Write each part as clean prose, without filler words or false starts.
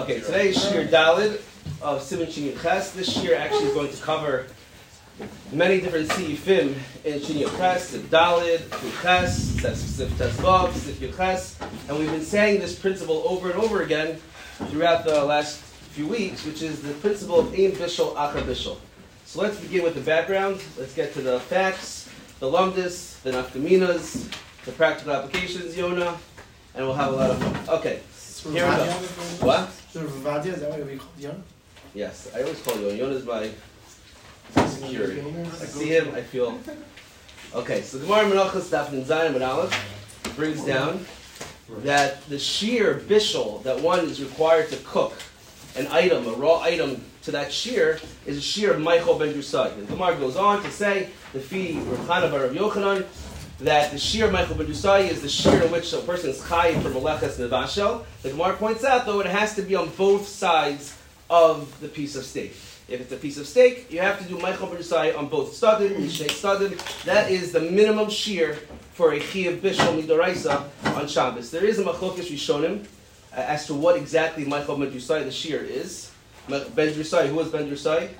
Okay, today is Shir Dalid of Siman Shin Yud Ches. This year actually is going to cover many different Seifim in Shin Yud Ches, Sif Dalid, Yud Ches, Sif Tesvav, Sif Yud Ches, and we've been saying this principle over and over again throughout the last few weeks, which is the principle of Ein Bishul Achar Bishul. So let's begin with the background. Let's get to the facts, the lumdis, the nafkaminas, the practical applications, Yona, and we'll have a lot of fun. Okay, here we go. What? Is that what we call Yona? Yes, I always call Yona. Yona's my security. I see him, I feel. Okay, so Gemara Menachos Daf Nun Zayin Amud Aleph brings down that the sheer bishul that one is required to cook an item, a raw item, to that shear is a shear of Michael ben Drusai. The Gemara goes on to say, the Fi Rav Chana bar Rav Yochanan, that the shear of Michael ben Drusai is the shear in which a person is chayiv for meleches nevashel. The Gemara points out, though, it has to be on both sides of the piece of steak. If it's a piece of steak, you have to do Michael ben Drusai on both stadim, mishnei stadim. That is the minimum shear for a chiyav bishul midoraisa on Shabbos. There is a machlokas rishonim as to what exactly Michael ben Drusai the shear is. Ben Drusai, who was Ben Drusai?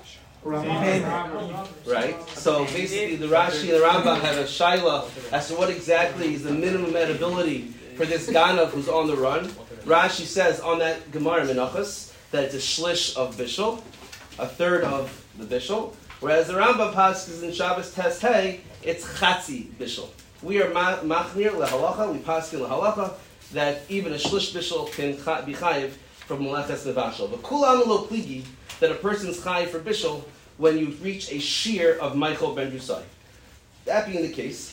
Right. So basically, the Rashi and the Rambam have a shaila as to what exactly is the minimum edibility for this ganav who's on the run. Rashi says on that Gemara Menachos that it's a shlish of bishul, a third of the bishul, whereas the Rambam passes in Shabbos Tes Hey, it's chatzi bishul. We are machmir lehalacha, we paskin lehalacha, that even a shlish bishul can be chayiv from meleches nevashel. But kulam lo pligi, that a person's chayiv for bishul when you reach a shear of Michael ben Drusai. That being the case,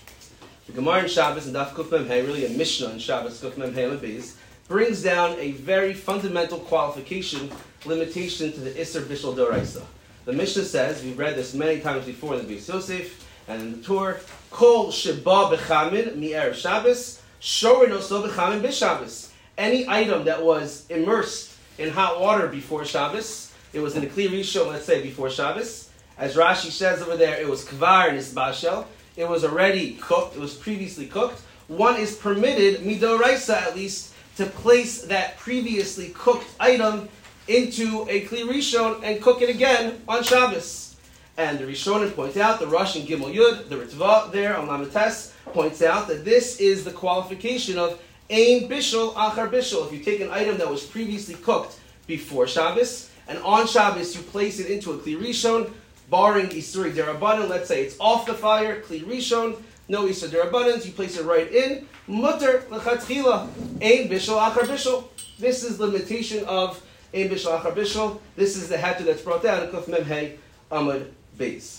the Gemara in Shabbos and Daf Kuf Mem Hey, really a Mishnah in Shabbos Kuf Mem Hey Beis, brings down a very fundamental qualification, limitation to the Isser Bishul Doraisa. The Mishnah says, we've read this many times before in the Beis Yosef and in the Torah, Kol Sheba Bechamin Mi'er Shabbos, Shorin Oso Bechamin B'Shabbos. Any item that was immersed in hot water before Shabbos, it was in the Kli Rishon, let's say, before Shabbos. As Rashi says over there, it was Kvar Nisbashel. It was already cooked. It was previously cooked. One is permitted, Midoraisa at least, to place that previously cooked item into a Kli Rishon and cook it again on Shabbos. And the Rishonim point out, the Rosh and Gimel Yud, the Ritva there on Lamites, points out that this is the qualification of Ein Bishul Achar Bishul. If you take an item that was previously cooked before Shabbos, and on Shabbos you place it into a Kli Rishon, barring Isuri Derabanan, let's say it's off the fire, Kli Rishon, no Isur Derabanans, you place it right in, Mutter L'chatchila, Ein Bishul Achar Bishul. This is the limitation of Ein Bishul Achar Bishul. This is the heter that's brought down in Kuf Mem Hey Amud Beis.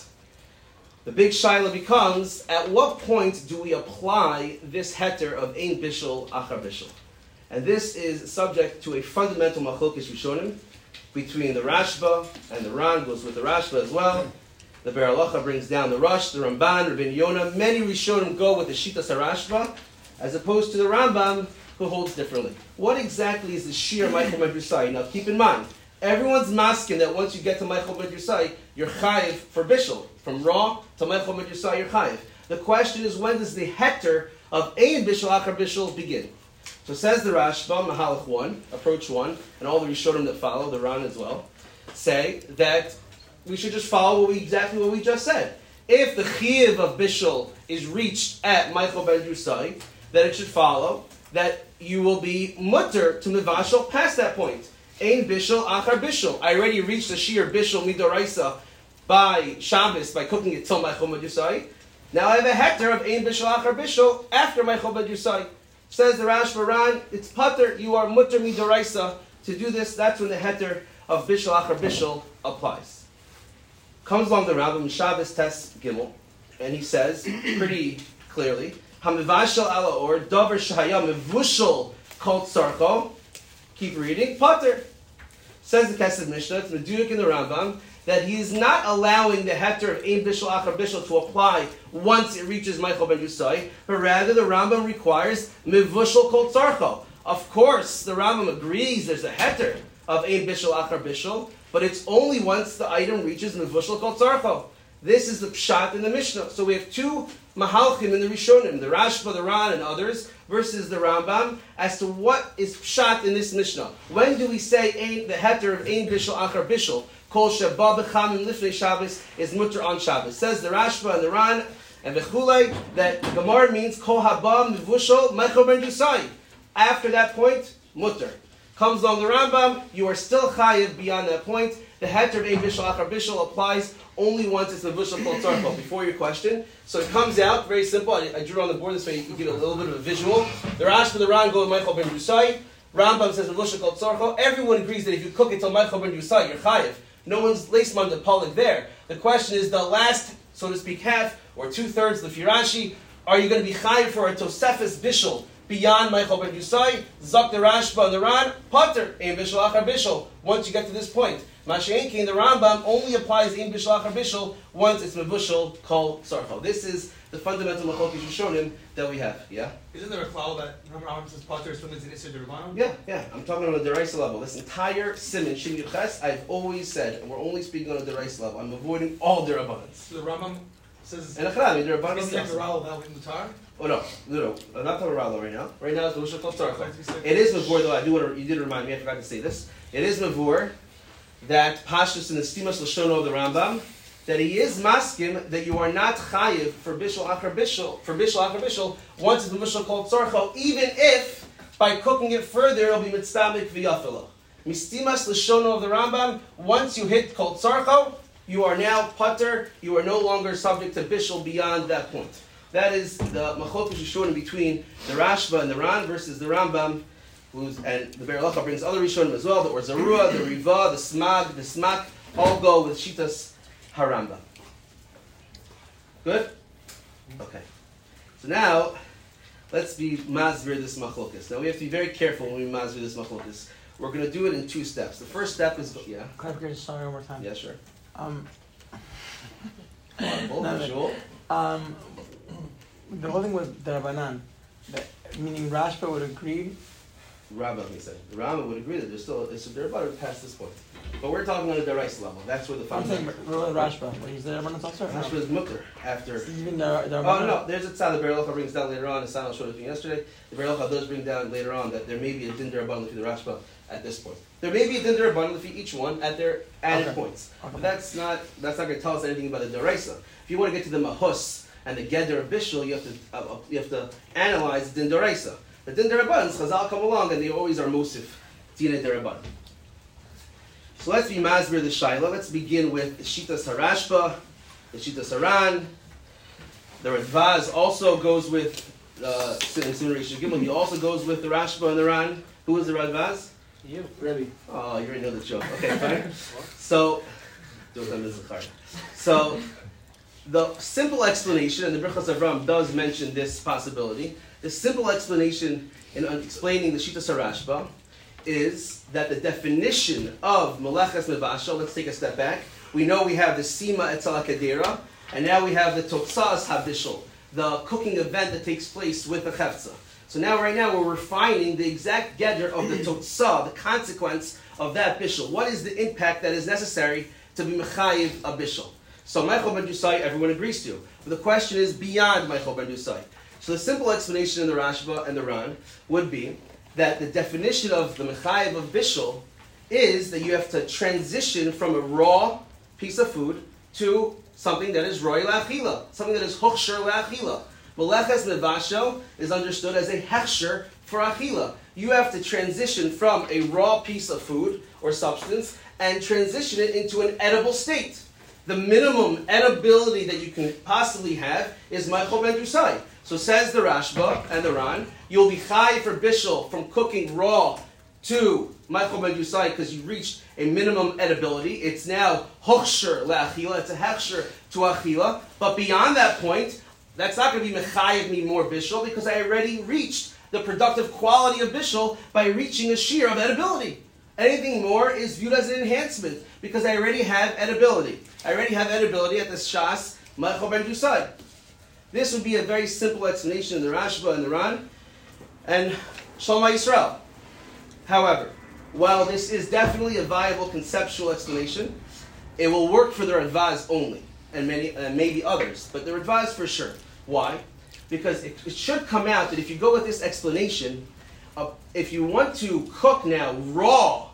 The big shaila becomes, at what point do we apply this heter of Ein Bishul Achar Bishul? And this is subject to a fundamental machlokas rishonim between the Rashba and the Ran, goes with the Rashba as well. The Be'er Halacha brings down the Rosh, the Ramban, Rabbi Yonah. Many rishonim go with the Shitas HaRashba, as opposed to the Rambam, who holds differently. What exactly is the sheer Michael ben Drusai? Now keep in mind, everyone's masking that once you get to Michael ben Drusai, you're chayiv for bishul. From raw to Michael ben Drusai, you're chayiv. The question is, when does the heter of Ein Bishul Achar Bishul begin? So says the Rashba, Mahalach 1, approach 1, and all the Rishonim that follow, the Ran as well, say that we should just follow exactly what we just said. If the Chiyuv of Bishul is reached at Michael ben Drusai, then it should follow that you will be mutter to Mivashal past that point. Ein Bishul Achar Bishul. I already reached the sheer Bishul Midoraisa by Shabbos, by cooking it till Michael ben Drusai. Now I have a hector of Ein Bishul Achar Bishul after Michael ben Drusai. Says the Rashba Ran, it's pater, you are mutter midoraisa to do this. That's when the heter of Bishul Achar Bishul applies. Comes along the Rambam, Shabbos Tes Gimel, and he says pretty clearly, Hamivashal ala or davar shahaya mevushal kol tzarcho. Keep reading. Pater. Says the Kesed Mishnah, it's Meduyuk in the Rambam, that he is not allowing the heter of Ein Bishul Achar Bishul to apply once it reaches Michael ben Drusai, but rather the Rambam requires Mivushal Kol Tzarcho. Of course, the Rambam agrees there's a heter of Ein Bishul Achar Bishul, but it's only once the item reaches Mivushal Kol Tzarcho. This is the pshat in the Mishnah. So we have two mahalchim in the Rishonim, the Rashba, the Ran, and others, versus the Rambam as to what is pshat in this Mishnah. When do we say the heter of ein bishul achar bishul? Kol sheba b'chamim lifnei Shabbos is mutter on Shabbos. Says the Rashba and the Ran and the Chulei that Gemara means kol haba mivushal mechor ben dusai. After that point, mutter. Comes along the Rambam, you are still chayiv beyond that point. The heter of ein bishul achar bishul applies only once it's mivushal kol tzarcho. Before your question, so it comes out very simple. I drew on the board this way you can get a little bit of a visual. The Rashba and the Ran go with mechor ben dusai. Rambam says mivushal kol tzarcho. Everyone agrees that if you cook it till mechor ben dusai, you're chayiv. No one's leisman de polik there. The question is the last, so to speak, half or 2/3 of the Rashi. Are you going to be chayiv for a tosefes bishul beyond mechor ben dusai? Zak the Rashba and the Ran, pater ein bishul achar bishul. Once you get to this point, Masha'enki the Rambam only applies ein bishul achar bishul once it's mevushal kol tzarcho. This is the fundamental machlokas Rishonim that we have. Yeah. Isn't there a cloud that Rambam says pater is from the Isser Derbanon? Yeah. I'm talking on a deraisa level. This entire siman Shin Yuches, I've always said, and we're only speaking on a deraisa level. I'm avoiding all derabbanans. So the Rambam says. And achrami derabbanans. Oh no, I'm not talking about Ralo right now. Right now it's Mevushal Kol Tzarcho. It is Mavur though. You did remind me. I forgot to say this. It is Mavur that Pashtus in the Stimas Lashono of the Rambam that he is maskim that you are not chayiv for bishul achar bishul once it's Mevushal Kol Tzarcho, even if by cooking it further it'll be mitztamik v'yafilo. Mistimas Lashono of the Rambam. Once you hit Kol Tzarcho, you are now pater. You are no longer subject to bishul beyond that point. That is the machlokas Rishonim between the Rashba and the Ran versus the Rambam, and the Be'er Halacha brings other Rishonim as well. The Or Zarua, the Riva, the Smag, the Smak, all go with Shitas HaRambam. Good? Okay. So now, let's be masvir this machlokas. Now we have to be very careful when we masvir this machlokas. We're going to do it in 2 steps. The first step is, yeah? Can I just one more time? Yeah, sure. The whole thing with the Rabbanan, meaning Rashba would agree. Rambam, he said. The Rambam would agree that there's still they're about to pass this point, but we're talking on a deraisa level. That's where the I'm saying Rashba. When you say Rabbanan also. Rashba is mutter after. Even the Oh no, there's a tzad the Be'er Halacha brings down later on. The Sanal showed it to me yesterday. The Be'er Halacha does bring down later on that there may be a din derabbanan for the Rashba at this point. There may be a din derabbanan for each one at their added points. Okay. But that's not going to tell us anything about the deraisa. If you want to get to the mahus and the geder of bishul, you have to analyze the din deraisa. The din derabbanan, Chazal come along and they always are musif din derabbanan. So let's be masbir the shaila. Let's begin with the Shitas HaRashba, the Shitas HaRan. The Radvaz also goes with Siman Gimel. He also goes with the Rashba and the Ran. Who is the Radvaz? You, Rebbe. Oh, you already know the joke. Okay, fine. So the simple explanation, and the Birchas Avram does mention this possibility. The simple explanation in explaining the Shitas HaRashba is that the definition of Meleches Mevashal, let's take a step back. We know we have the Sima Etzel HaKedera, and now we have the Totzas HaBishul, the cooking event that takes place with the Chefza. So now, right now, we're refining the exact geder of the Totzah, the consequence of that Bishul. What is the impact that is necessary to be Mechayiv a Bishul? So Mechor ben Dusai, everyone agrees to. But the question is beyond Mechor ben Dusai. So the simple explanation in the Rashba and the Ran would be that the definition of the Mechayiv of Bishul is that you have to transition from a raw piece of food to something that is roy la'achila, something that is hochsher la'achila. Meleches Mevashel is understood as a hechsher for achila. You have to transition from a raw piece of food or substance and transition it into an edible state. The minimum edibility that you can possibly have is Mechor ben Dusai. So says the Rashba and the Ran, you'll be chai for bishul from cooking raw to Mechor ben Dusai because you reached a minimum edibility. It's now hochsher le'achila. It's a hechsher to achila. But beyond that point, that's not going to be mechayiv me more bishul because I already reached the productive quality of bishul by reaching a shear of edibility. Anything more is viewed as an enhancement because I already have edibility. I already have edibility at the shas Mechor ben Dusai. This would be a very simple explanation in the Rashba and the Ran and Shalom Yisrael. However, while this is definitely a viable conceptual explanation, it will work for the Radvaz only, and maybe others, but the Radvaz for sure. Why? because it should come out that if you go with this explanation, if you want to cook now raw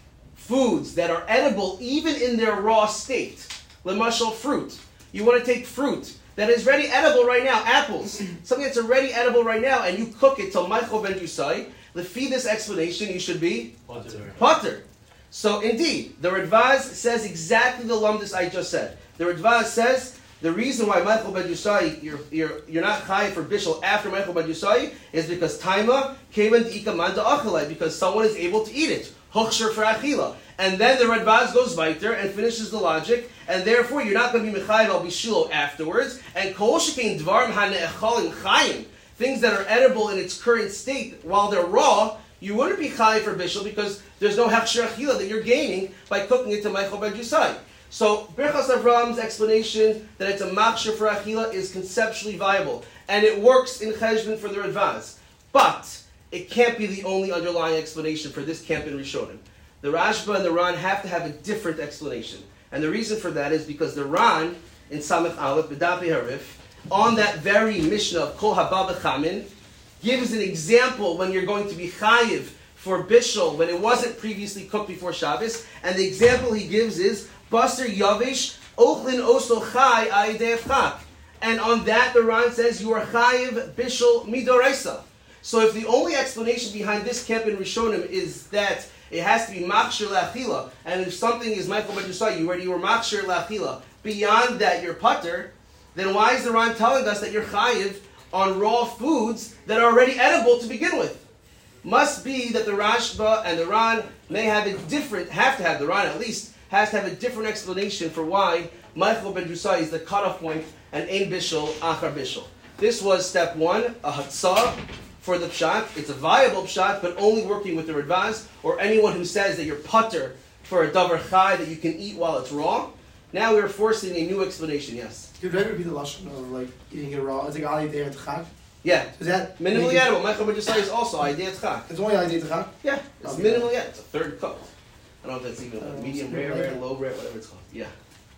foods that are edible even in their raw state, lemashal fruit, you want to take fruit that is already edible right now, apples, something that's already edible right now, and you cook it till Michael ben Yusai, feed this explanation, you should be Potter. So indeed, the Radvaz says exactly the lumdus I just said. The Radvaz says the reason why Michael ben Yusai, you're not chayiv for bishul after Michael ben Yusai is because taima kevan diika manda achalai, because someone is able to eat it. Hochsher for achila. And then the Radvaz goes weiter and finishes the logic, and therefore you're not going to be mechayiv al bishilo afterwards. And kol shekein dvarim hane'echalim chayim, things that are edible in its current state while they're raw, you wouldn't be chayiv for bishul because there's no hechsher achila that you're gaining by cooking it to Michael ben Yusai. So Birchas Avram's explanation that it's a machshir for achila is conceptually viable, and it works in cheshbon for the Radvaz. But it can't be the only underlying explanation for this camp in Rishonim. The Rashba and the Ran have to have a different explanation. And the reason for that is because the Ran, in Samech Aleph, B'Dafei Harif, on that very Mishnah of Kol Haba B'Chamin, gives an example when you're going to be chayiv for bishul, when it wasn't previously cooked before Shabbos. And the example he gives is, Basar Yavish, Ochlin Oso Chai Aidei Chak. And on that, the Ran says, you are chayiv bishul midoraisa. So if the only explanation behind this camp in Rishonim is that it has to be machshir la'achila, and if something is Michael ben Yusai, you were machshir la'achila, beyond that you're putter, then why is the Ran telling us that you're chayiv on raw foods that are already edible to begin with? Must be that the Rashba and the Ran may have a different, have to have, the Ran at least, has to have a different explanation for why Michael ben Yusai is the cutoff point and ein bishul achar bishul. This was step one, a hatzah for the pshat. It's a viable pshat, but only working with the Radvaz, or anyone who says that you're putter for a davar chai that you can eat while it's raw. Now we're forcing a new explanation, yes? Could that be the lashon of like eating it raw? It's like ali day at chag. Yeah. Is that minimally edible? Michael ben Yusai is also idea chag. It's only ali day at chag? Yeah. It's Okay. minimally edible. It's a third cooked. I don't know if that's even medium rare, low rare, whatever it's called. Yeah.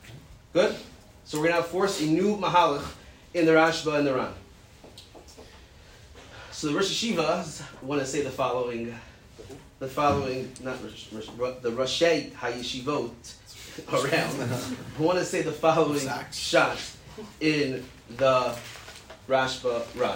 Good? So we're going to force a new mahalach in the Rashba and the Ran. So the Rosh Hashivas want to say the following, not the Roshei HaYeshivot around, want to say the following shot in the Rashba Ran.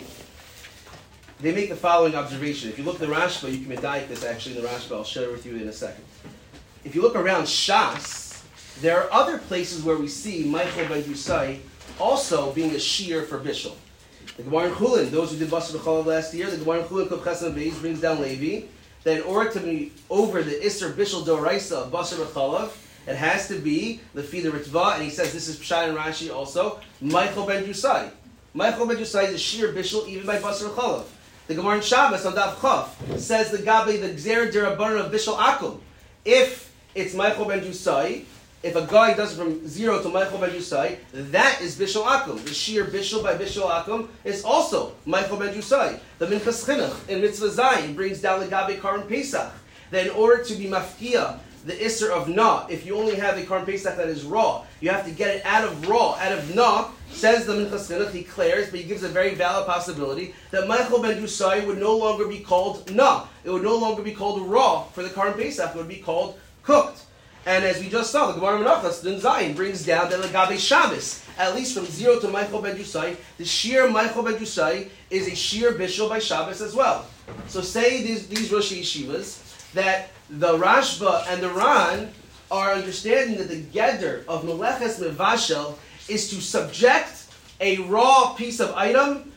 They make the following observation. If you look at the Rashba, you can medayik this actually in the Rashba. I'll share it with you in a second. If you look around Shas, there are other places where we see Michael ben Yusai also being a shear for bishul. The Gemara in Chulin, those who did Basar B'Chalav last year, the Gemara in Chulin Kuf Chesed Beis brings down Levi that in order to be over the Isser Bishul Doraisa of Basar B'Chalav, it has to be the Fida Ritva, and he says this is Pshat and Rashi also, Michael ben Yusai. Michael ben Yusai is a shear bishul even by Basar B'Chalav. The Gemara in Shabbos on Daf Chaf says the Gabi, the Gzer Dirabanan of Bishul Akum. If it's Michael ben Yusai, if a guy does it from 0 to Michael ben Yusai, that is Bishul Akum. The sheer Bishul by Bishul Akum is also Michael ben Yusai. The Minchas Chinuch in Mitzvah Zayin brings down the Gabi Karim Pesach that in order to be mafkia, the Isser of Na, if you only have a Karim Pesach that is raw, you have to get it out of raw, out of Na, says the Minchas Chinuch, he declares, but he gives a very valid possibility that Michael ben Yusai would no longer be called Na. It would no longer be called raw for the Karim Pesach, it would be called cooked. And as we just saw, the Gemara Menachos, Dun Zayin, brings down that Legabe Shabbos, at least from 0 to Michael ben Yusai, the sheer Michael ben Yusai is a sheer bishul by Shabbos as well. So say these Rosh Yeshivas, that the Rashba and the Ran are understanding that the Geder of Meleches Mevashel is to subject a raw piece of item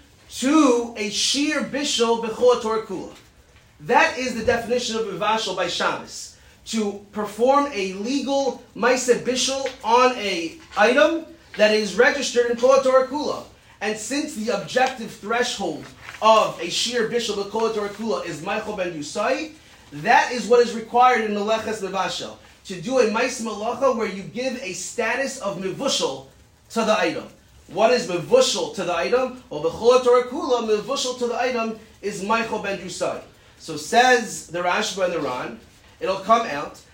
to a sheer bishul b'chol Torah kula. That is the definition of Mevashel by Shabbos. To perform a legal Maaseh Bishul on a item that is registered in Kol Torah Kula. And since the objective threshold of a sheer Bishul B'Kol Torah Kula is Michael ben Yusai, that is what is required in Meleches Mevashel. To do a Maaseh Malacha where you give a status of Mevushal to the item. What is Mevushal to the item? Well, B'Kol Torah Kula, Mevushal to the item is Michael ben Yusai. So says the Rashba and the Ran, it'll come out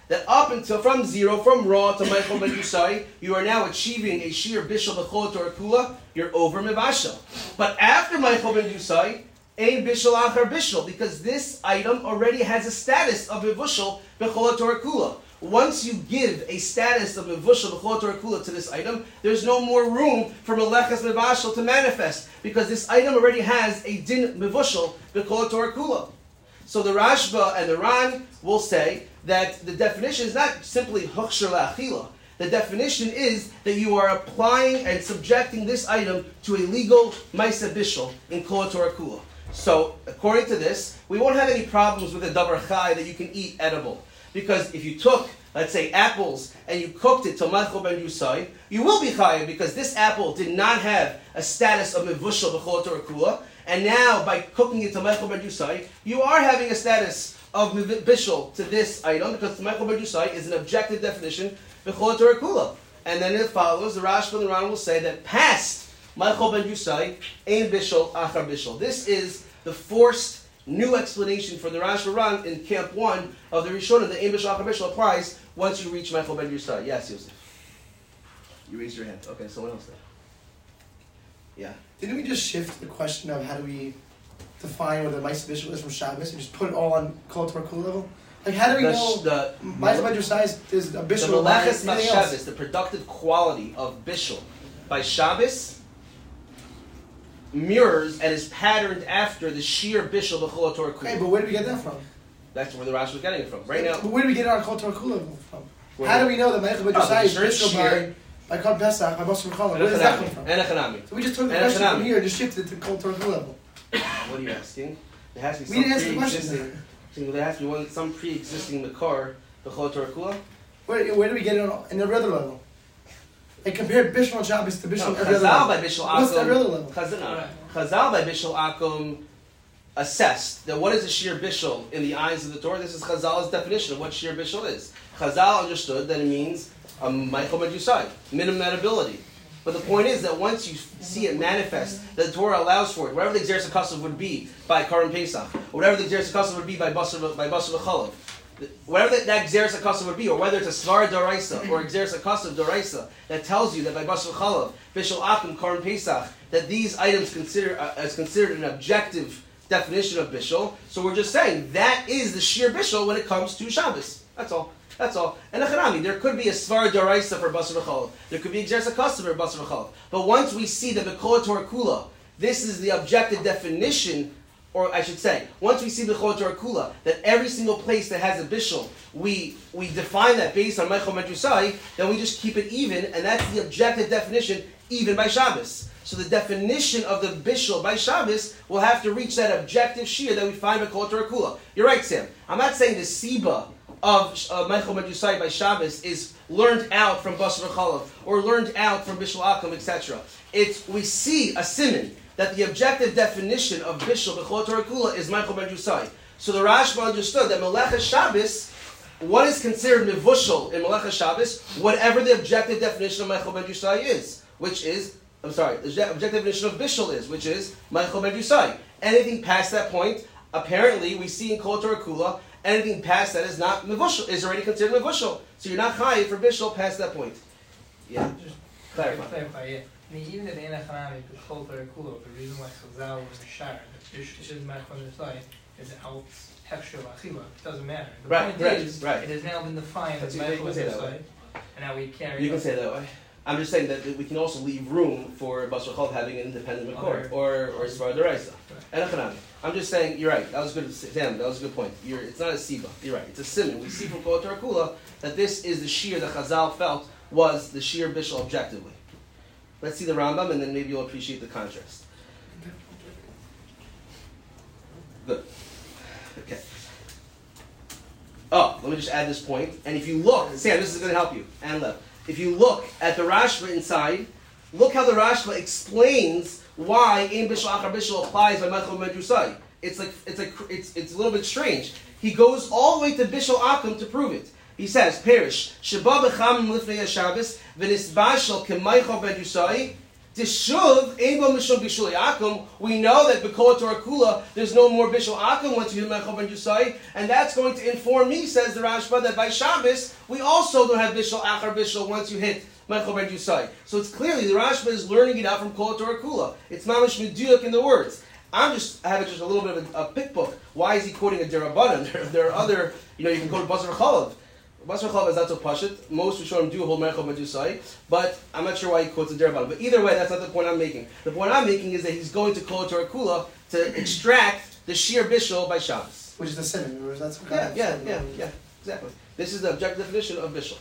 that up until from 0, from Ra to Meichel Ben Yusai, you are now achieving a Shir Bishul B'chol Torah Kula, you're over Mivashel. But after Meichel Ben Yusai, Ein Bishul Achar Bishul, because this item already has a status of Mivushal B'chol Torah Kula. Once you give a status of Mivushal B'chol Torah Kula to this item, there's no more room for Meleches Mivashel to manifest, because this item already has a Din Mivushal B'chol Torah Kula. So the Rashba and the Ran will say that the definition is not simply Huksher La'achila. The definition is that you are applying and subjecting this item to a legal Maisa Bishul in Kol Torah Kula. So, according to this, we won't have any problems with a Davar Chai that you can eat edible. Because if you took, let's say, apples and you cooked it to Meichel Ben Yusai, you will be Chayav because this apple did not have a status of Mivushal B'chol Torah Kula. And now, by cooking it to Meichel Ben Yusai, you are having a status of Bishul to this item, because Meichel Ben Yusai is an objective definition, B'chol Torah Kula. And then it follows, the Rashba and the Ran will say that past Meichel Ben Yusai, Ein Bishul, Achar Bishul. This is the forced new explanation for the Rashba Ran in Camp 1 of the Rishonim. The Ein Bishul, Achar Bishul applies once you reach Meichel Ben Yusai. Yes, Yosef. You raised your hand. Okay, someone else there. Yeah. Didn't we just shift the question of how do we define what the Maisa Bishul is from Shabbos and just put it all on Kol Torah Kula level? Like, how do we know Maisa Ben Yusai is a Bishul? The Meleches Shabbos, the productive quality of Bishul by Shabbos, mirrors and is patterned after the sheer Bishul B'chol Torah Kula. Okay, but where do we get that from? That's where the Rashi was getting it from. Right now. But where do we get our Kol Torah Kula level from? How do we know that Maisa Ben Yusai is Bishul by Kol Pesach, by Basar Challah? Where does that come from? Enechanami. So we just took the question from here and just shifted it to Kol Torah Kula level. What are you asking? There has to be We didn't ask the question. There has to be some pre-existing Makar, B'chol Torah Kula. Where do we get it in every other level? Like, compare Bishul and Shabbos to Bishul every other Chazal level. by Bishul What's Akum. every other level? Chazal by Bishul Akum assessed that what is a sheer Bishul in the eyes of the Torah. This is Chazal's definition of what sheer Bishul is. Chazal understood that it means a Meichel Ben Yusai, minimum ability. But the point is that once you see it manifest, the Torah allows for it. Whatever the Xeris HaKasav would be by Karim Pesach, or whatever the Xeris HaKasav would be by Basar V'chalav, whatever that Xeris HaKasav would be, or whether it's a Svar Doraisa or a Xeris HaKasav Doraisa that tells you that by Basar V'chalav, Bishul Akum, Karim Pesach, that these items as considered an objective definition of Bishul. So we're just saying that is the sheer Bishul when it comes to Shabbos. That's all. That's all. And there could be a Svar Doraisa for Basar V'chalav. There could be a Xeris HaKasav for Basar V'chalav. But once we see the B'chol Torah Kula, this is the objective definition, or I should say, once we see the B'chol Torah Kula, that every single place that has a Bishul, we define that based on Meichel Ben Yusai, then we just keep it even, and that's the objective definition, even by Shabbos. So the definition of the Bishul by Shabbos will have to reach that objective shear that we find by B'chol Torah Kula. You're right, Sam. I'm not saying the Siba of Meichel Ben Yusai by Shabbos is learned out from Basar V'chalav or learned out from Bishul Akum, etc. We see a siman that the objective definition of Bishul B'chol Torah Kula is Meichel Ben Yusai. So the Rashba understood that Meleches Shabbos, what is considered Mivushal in Meleches Shabbos, whatever the objective definition of Meichel Ben Yusai is, which is, the objective definition of Bishul is, which is Meichel Ben Yusai. Anything past that point, apparently we see in Kol Torah Kula, anything past that is not Mivushal, is already considered Mivushal. So you're not Chayiv for Bishul past that point. Yeah? Just clarify, yeah. I mean, even if Enechanami is Kol Torah Kula, the reason why Chazal was Shar, that Bishul is Meichel Ben Yusai, is out Hechsher L'Achila. It doesn't matter. The point is, it has now been defined as Meichel Ben Yusai, and now we carry You can say it that way. I'm just saying that we can also leave room for Basar V'chalav having an independent Makor, or Svar Doraisa. Enechanami. I'm just saying, you're right. That was good, Sam. That was a good point. It's not a Siba. You're right. It's a Siman. We see from Kol Torah Kula that this is the shear that Chazal felt was the shear Bishul objectively. Let's see the Rambam, and then maybe you'll appreciate the contrast. Good. Okay. Oh, let me just add this point. And if you look, Sam, this is going to help you. And Lev. If you look at the Rashba inside, look how the Rashba explains why Ein Bishul Achar Bishul applies by Meichel Ben Yusai. It's a little bit strange. He goes all the way to Bishul Akum to prove it. He says, Perish, Sheba b'chamim lifnei Shabbos, v'nisbashal k'Meichel Ben Yusai, Dishuv, Ebo Mishum Bishul Akum, we know that B'Kol Torah Kula, there's no more Bishul Akum once you hit Mechel Ben Yusai, and that's going to inform me, says the Rashba, that by Shabbos, we also don't have Bishul Achar Bishul once you hit Mechel Ben Yusai. So it's clearly, the Rashba is learning it out from Kol Torah Kula. It's Mamash Meduyuk in the words. I have just a little bit of a pickbook. Why is he quoting a Derabanan? There are other, you can go to Basar Chalav. Basar Chalav is not so pashut. Most Rishonim do hold Mechel Ben Yusai, but I'm not sure why he quotes a Derabanan. But either way, that's not the point I'm making. The point I'm making is that he's going to Kol Torah Kula to extract the Shir Bishul by Shabbos. Which is the sin. That's Yeah, exactly. This is the objective definition of Bishul.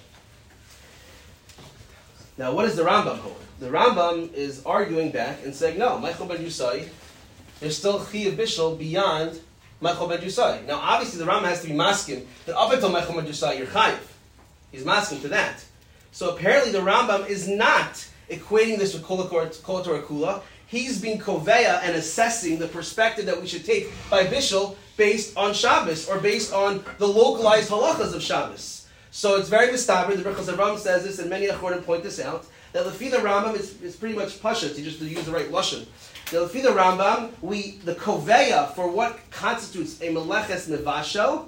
Now, what does the Rambam hold? The Rambam is arguing back and saying, no, Mechel Ben Yusai, there's still Chiyuv Bishul beyond Mechel Ben Yusai. Now, obviously, the Rambam has to be masking that up until Mechel Ben Yusai, you're Chayiv. He's masking to that. So apparently, the Rambam is not equating this with Kol Torah Kula. He's being koveya and assessing the perspective that we should take by Bishul based on Shabbos or based on the localized halachas of Shabbos. So it's very mistaber. The Birchas Rambam says this, and many Achronim point this out, that Lefi the Rambam is pretty much pashut, just to use the right lashon. Now, Lefi the Rambam, the koveya for what constitutes a meleches nevashel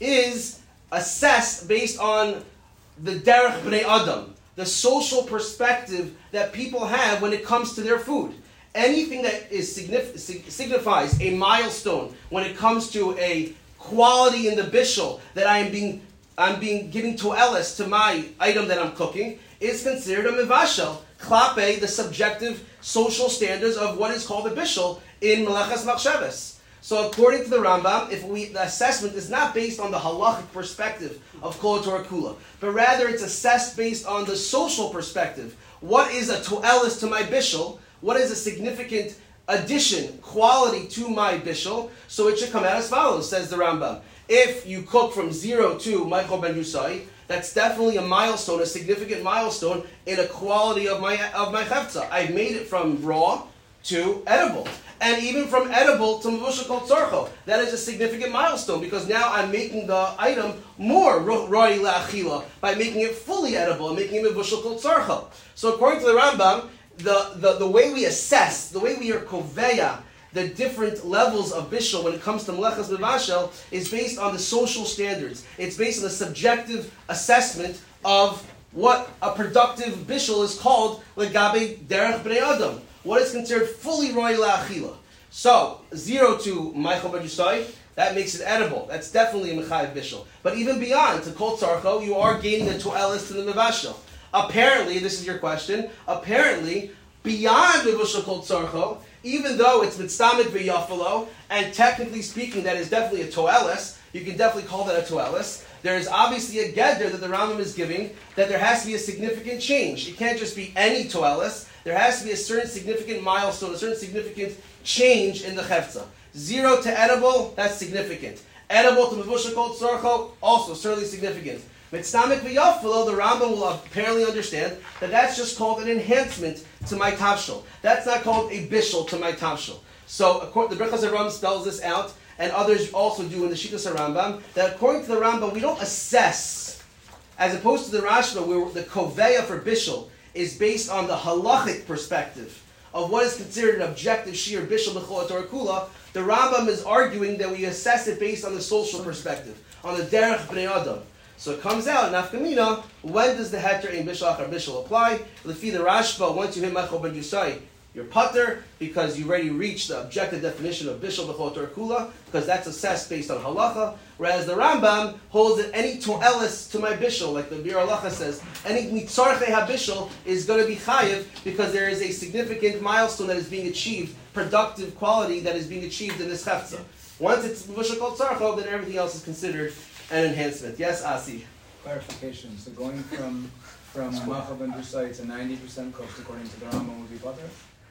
is assessed based on the derech b'nei adam, the social perspective that people have when it comes to their food. Anything that is signifies a milestone when it comes to a quality in the bishul that I'm being giving to'eles to my item that I'm cooking is considered a mevashel, klape, the subjective social standards of what is called a bishul in Meleches Machshavas. So according to the Rambam, the assessment is not based on the halachic perspective of Kol Torah Kula, but rather it's assessed based on the social perspective. What is a to'eles to my bishul? What is a significant addition, quality to my bishul? So it should come out as follows, says the Rambam. If you cook from 0 to Mechel Ben Yusai, that's definitely a milestone, a significant milestone in a quality of my chefza. I've made it from raw to edible. And even from edible to Mavushal Kol Tzorcho. That is a significant milestone because now I'm making the item more roi la'achila by making it fully edible and making it Mavushal Kol Tzorcho. So according to the Rambam, the way we assess, the way we are koveya, the different levels of bishul when it comes to meleches mevashel is based on the social standards. It's based on the subjective assessment of what a productive bishul is called legabe derech bnei adam. What is considered fully roi la'achila. So 0 to Mechel Ben Yusai, that makes it edible. That's definitely a mechayev bishul. But even beyond to Kol Tzorcho, you are gaining a to'eles to the mevashel. Apparently, this is your question. Apparently, beyond Mavushal Kol Tzorcho, even though it's mitzamid v'yafalo, and technically speaking, that is definitely a to'eles, you can definitely call that a to'eles, there is obviously a gedder that the Rambam is giving, that there has to be a significant change. It can't just be any to'eles, there has to be a certain significant milestone, a certain significant change in the chefza. 0 to edible, that's significant. Edible to Mavushal Kol Tzorcho, also certainly significant. Mitzamik v'yafalo, the Rambam will apparently understand that that's just called an enhancement to my tavshil. That's not called a bishul to my tavshil. So the Birchas Rambam spells this out, and others also do in the Shittas Rambam, that according to the Rambam, we don't assess, as opposed to the Rashba, where the koveya for bishul is based on the halachic perspective of what is considered an objective shir bishul b'chol Torah kula. The Rambam is arguing that we assess it based on the social perspective, on the derech bnei adam. So it comes out, nafkamina, when does the heter ein bishul achar bishul apply? Lefi the Rashba, once you hit Mechel Ben Yusai, you're putter, because you already reached the objective definition of bishul b'chol Torah kula, because that's assessed based on halacha, whereas the Rambam holds that any to'eles to my bishul, like the Bir Halacha says, any mitzarchei ha-bishul is going to be chayiv, because there is a significant milestone that is being achieved, productive quality that is being achieved in this chefza. Once it's b'shul kol tzarcho, then everything else is considered an enhancement. Yes, Asi? Clarification. So going from Mechel Ben Yusai to 90% cooked according to the Rambam would be butter?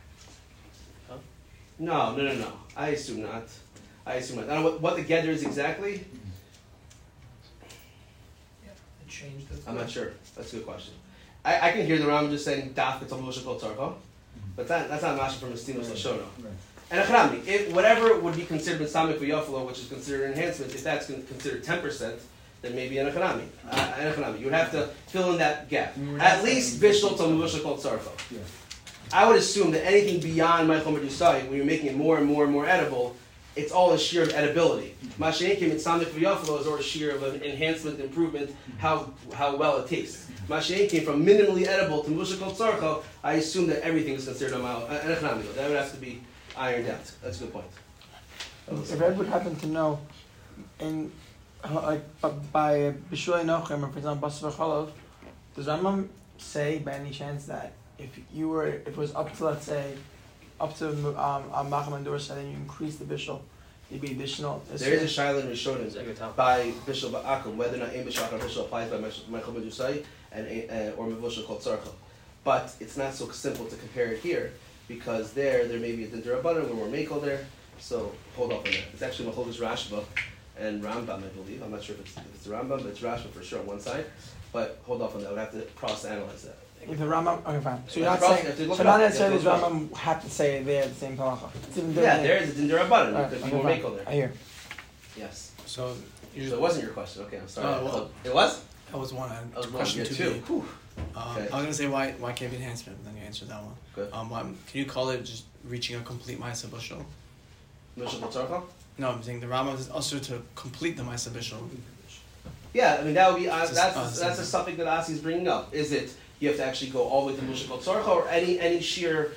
Huh? No. I assume not. I don't know what the gedder is exactly. Yeah, it changed. I'm not sure. That's a good question. I can hear the Rambam just saying daf b'tol b'shul kol tzarcho, but that's not masha from Estinos Lashono. And achrami, whatever would be considered mitzamik v'yafalo, which is considered an enhancement, if that's considered 10%, then maybe an achrami. You would have to fill in that gap. At least bishul to mavushal kol tzarcho. Yeah. I would assume that anything beyond Michael Medusai, when you're making it more and more and more edible, it's all a sheer of edibility. Masha'enkim and Samik V'Yafalo is all a sheer of an enhancement, improvement, how well it tastes. Masha'enkim from minimally edible to Mushakol Tzarcho, I assume that everything is considered a mile. That would have to be ironed out. That's a good point. If Ed would happen to know, in like by B'Shulei Nochem, or for example, Basar V'Cholov, does Rambam say by any chance that if it was up to, let's say, up to Macham and Dor and you increase the bishul, you'd be additional. There is a shaila in Rishonim by Bishul Ba'akum whether or not Ein B'Shachar Bishul applies by Michael Medusai or Mevushal Kol Tzarcha. But it's not so simple to compare it here because there may be a Din D'Rabbanan where we're Mekel there. So hold off on that. It's actually Machlokes Rashba and Rambam, I believe. I'm not sure if it's the Rambam, but it's Rashba for sure on one side. But hold off on that. We'll have to cross-analyze that. If the Rambam, okay, fine. So you're not saying, so not necessarily the Rambam have to say they're the same halacha. There is a Din D'Rabbanan because you were Mekel there. I hear. Yes. So it wasn't your question. Okay, I'm sorry. well, it was? that was one. That was Question one. two. Two. I was gonna say why can't it be enhancement? But then you answered that one. Good. Can you call it just reaching a complete Ma'aseh Bishul? Mishal Tzarcha? No, I'm saying the Rambam is also to complete the Ma'aseh Bishul. Yeah, I mean that would be that's same a something that Asi is bringing up. Is it you have to actually go all the way to Mushakol Tzarcha, or any sheer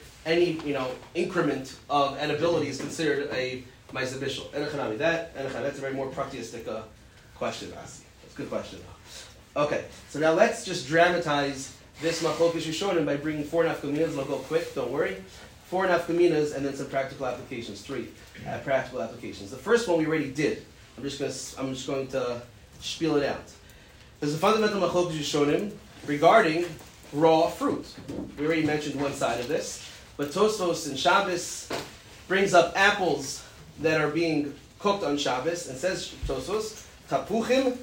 increment of edibility is considered a Ma'aseh Bishul? That's a very more practicistic question, Asi. That's a good question. Okay, so now let's just dramatize this Machlokes Rishonim by bringing 4 nafkaminas. I'll go quick, don't worry. 4 nafkaminas and then some practical applications. 3 practical applications. The first one we already did. I'm just going to spiel it out. There's a fundamental Machlokes Rishonim regarding raw fruit. We already mentioned one side of this, but Tosfos in Shabbos brings up apples that are being cooked on Shabbos and says Tosfos tapuchim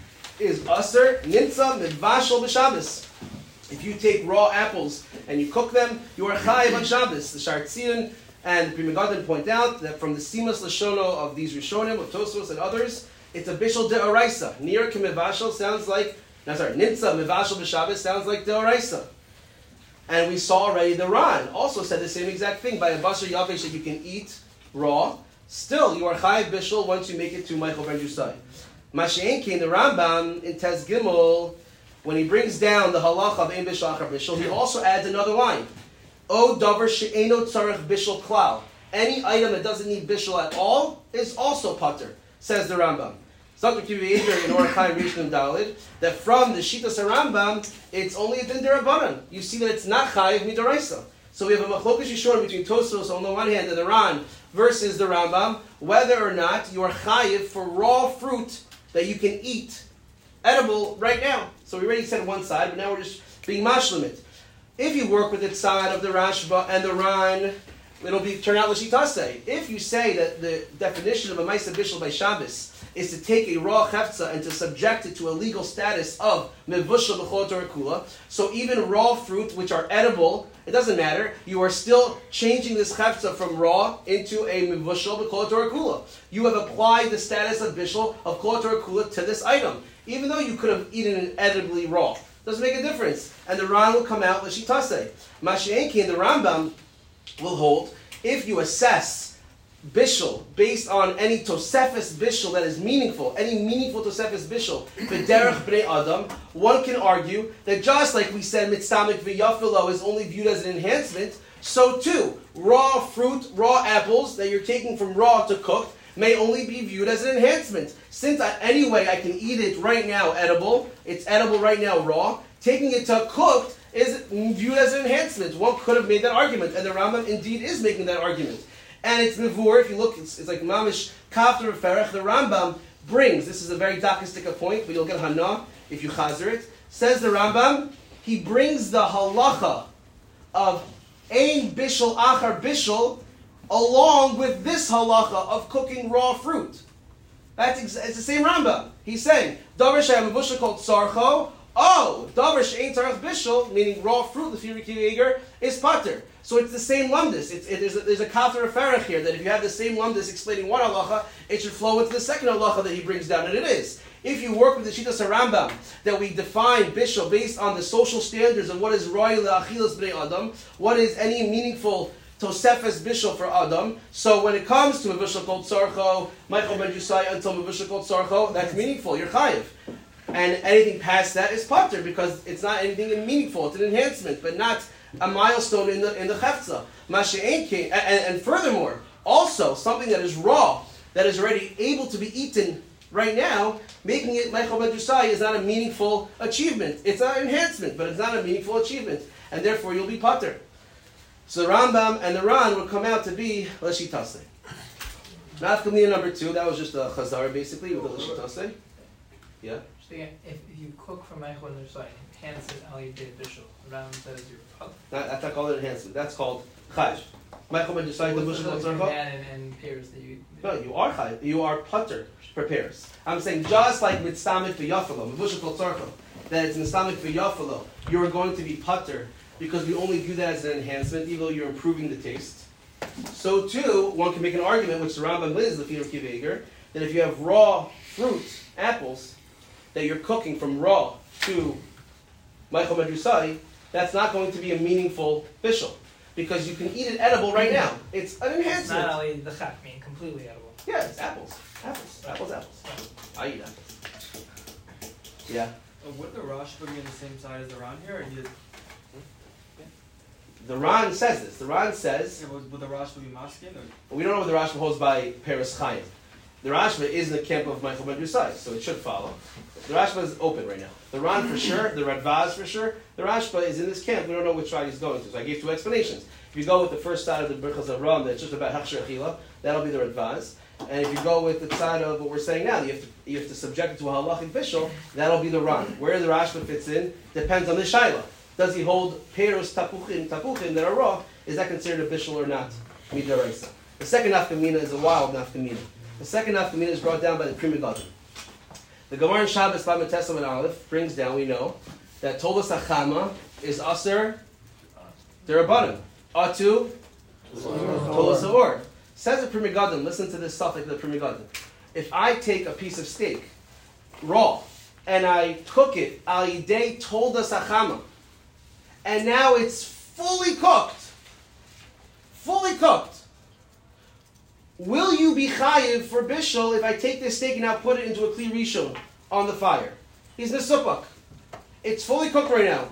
is aser nimtza midvashel b'Shabbos. If you take raw apples and you cook them, you are chayiv on Shabbos. The Shar Tzion and the Pri Megadim point out that from the simas lashono of these Rishonim, of Tosfos and others, it's a bishul de'oraisa. Nir kimivashel sounds like, nimtza mivashel b'Shabbos sounds like de'oraisa. And we saw already the Ran also said the same exact thing by a basar yavesh that you can eat raw. Still, you are chayiv bishul once you make it to Michael ben Jusai. Masha'enkin, the Rambam in Tez Gimel, when he brings down the halacha of Ein B'Shachar Bishul, he also adds another line. O davar she'eno tzarech bishul klal. Any item that doesn't need bishul at all is also pater, says the Rambam. Dr. Kivi Eiger in Orach Chaim Rishon Dalid, that from the Shitas Rambam, it's only a Din D'Rabbanan. You see that it's not chayiv midaraisa. So we have a Machlokes Rishonim between Tosfos on the one hand and the Ran versus the Rambam, whether or not you are chayiv for raw fruit that you can eat, edible right now. So we already said one side, but now we're just being mashlimit. If you work with the side of the Rashba and the Ran, it'll turn out l'shitase. If you say that the definition of a Ma'aseh Bishul by Shabbos is to take a raw chefza and to subject it to a legal status of mevushal b'chol Torah kula, so even raw fruit which are edible, it doesn't matter. You are still changing this chefza from raw into a mevushal b'chol Torah kula. You have applied the status of bishul of kol Torah kula to this item, even though you could have eaten it edibly raw. Doesn't make a difference, and the Ran will come out l'shitase. Masha'enki and the Rambam will hold if you assess bishul based on any tosefes bishul that is meaningful, any meaningful tosefes bishul, b'derech b'nei adam, one can argue that just like we said mitzamik v'yafilo is only viewed as an enhancement, so too raw fruit, raw apples that you're taking from raw to cooked may only be viewed as an enhancement. Since anyway I can eat it right now edible, it's edible right now raw, taking it to cooked is viewed as an enhancement. One could have made that argument, and the Rambam indeed is making that argument. And it's mivur, if you look, it's like mamish kafter ferech. The Rambam brings, this is a very dakistic point, but you'll get hana if you chazer it. Says the Rambam, he brings the halacha of ein bishul achar bishul along with this halacha of cooking raw fruit. It's the same Rambam. He's saying, davar she'am mevushal called sarcho. Oh, davar she'ein tzarech bishul, meaning raw fruit, the Firi Kiviger, is pater. So it's the same lumdus. There's a kafter ferech here that if you have the same lumdus explaining one halacha, it should flow into the second halacha that he brings down, and it is. If you work with the Shitas Rambam, that we define bishul based on the social standards of what is royal achilas b'nei adam, what is any meaningful tosefes bishul for adam. So when it comes to a bishul called tzarcho, Michael ben Yusai until a bishul called tzarcho, that's meaningful. You're chayiv. And anything past that is pater because it's not anything meaningful. It's an enhancement, but not a milestone in the chefza. And furthermore, also something that is raw, that is already able to be eaten right now, making it Michael ben Yusai is not a meaningful achievement. It's an enhancement, but it's not a meaningful achievement, and therefore you'll be pater. So the Rambam and the Ran would come out to be Lashitase. Nafkamina number 2, that was just a chazar basically with the Lashitase. Yeah? So again, if you cook from Michael and Yusai, enhance it al yedei bishul. Rambam says you're pater. That's not called an enhancement. That's called chayv. Michael ben Yusai the bishul called tzarcha. And pairs that you. No, you are chayv. You are pater for pairs. I'm saying just like mitzamik v'yafalo, bishul called tzarcha, that it's mitzamik v'yafalo, you are going to be pater because we only do that as an enhancement, even though you're improving the taste. So too, one can make an argument, which the Rambam is the Fir Kiveger, that if you have raw fruits, apples, that you're cooking from raw to Michael ben Yusai, that's not going to be a meaningful bishul because you can eat it edible right now. It's an enhancement. It's not only the chak, I mean completely edible. Yeah, it's apples. Apples. I eat apples. Yeah. Would the Rashba be on the same side as the Ran here? Or the Ran says this. The Ran says... Yeah, would the Rashba be masking? We don't know what the Rashba holds by Peres Chaim. The Rashba is in the camp of Michael ben Yusai, so it should follow. The Rashba is open right now. The Ran for sure, the Radvaz for sure. The Rashba is in this camp. We don't know which side he's going to. So I gave 2 explanations. If you go with the first side of the Birchas Avram, that's just about Hachshir Achila, that'll be the Radvaz. And if you go with the side of what we're saying now, you have to subject it to a halachic bishul, that'll be the Ran. Where the Rashba fits in depends on the Shaila. Does he hold Peros tapuchim that are raw? Is that considered a bishul or not? Midaraisa. The second nafkamina is a wild nafkamina. The second nafkamina is brought down by the Pri Megadim. The Gemara in Shabbos by Matesam and Aleph brings down, we know, that Tolas Achama is Aser Derabanan. Atu Tolas Ha'or. Says the Pri Megadim, listen to this suffix of the Pri Megadim. If I take a piece of steak, raw, and I cook it, al yidei Tolas Achama, and now it's fully cooked, will you be chayiv for bishul if I take this steak and now put it into a kli rishon on the fire? He's nesuppak. It's fully cooked right now.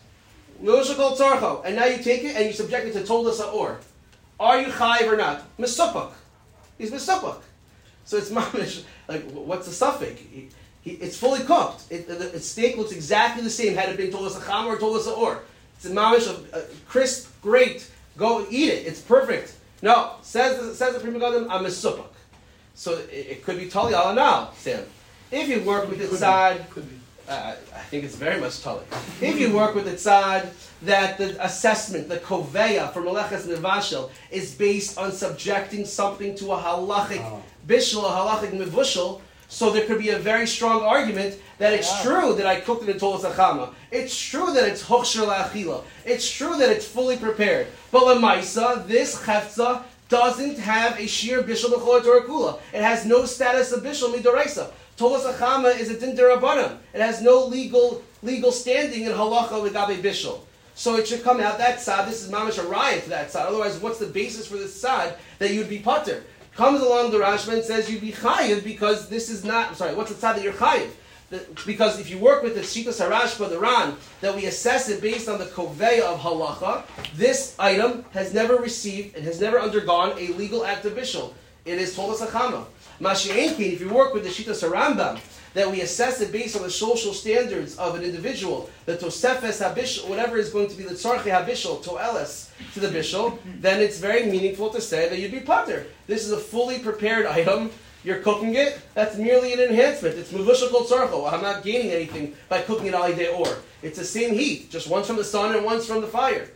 Noshakol tzarcho. And now you take it and you subject it to tolas ha'or. Are you chayiv or not? Mesuppak. He's mesuppak. So it's mamish, like, what's the suffix? It's fully cooked. The steak looks exactly the same had it been tolas ha'cham or tolas ha'or. It's a mamish, crisp, great. Go eat it. It's perfect. No, says the Pri Megadim, I'm a suppak. So it could be tali ala now, Sam. If you work with the tzad, I think it's very much tali. If you work with the tzad that the assessment, the koveya for Meleches Nevashel is based on subjecting something to a halachic bishul, a halachic mevushel, so there could be a very strong argument that it's true that I cooked it in tolas achama. It's true that it's hochsher la'achila. It's true that it's fully prepared. But lemaisa, this chefza doesn't have a sheer bishul b'chol Torah kula. It has no status of bishul midoraisa. Tolas achama is a din derabanan. It has no legal standing in halacha legabe bishul. So it should come out that side. This is mamash a riot to that side. Otherwise, what's the basis for this side that you'd be pater? Comes along the Rashba and says you'd be chayiv because this is not. What's the side that you're chayiv? Because if you work with the Shitas HaRashba, the Ran, that we assess it based on the koveya of halacha, this item has never received and has never undergone a legal act of bishul. It is tolas achama. Mashi'enki, if you work with the Shitas HaRambam, that we assess it based on the social standards of an individual, the tosefes habishul, whatever is going to be the tzarche habishul, toeles, to the bishul, then it's very meaningful to say that you'd be pater. This is a fully prepared item. You're cooking it, that's merely an enhancement. It's mevushal kol tzarcho. I'm not gaining anything by cooking it al yidei or. It's the same heat, just one's from the sun and one's from the fire.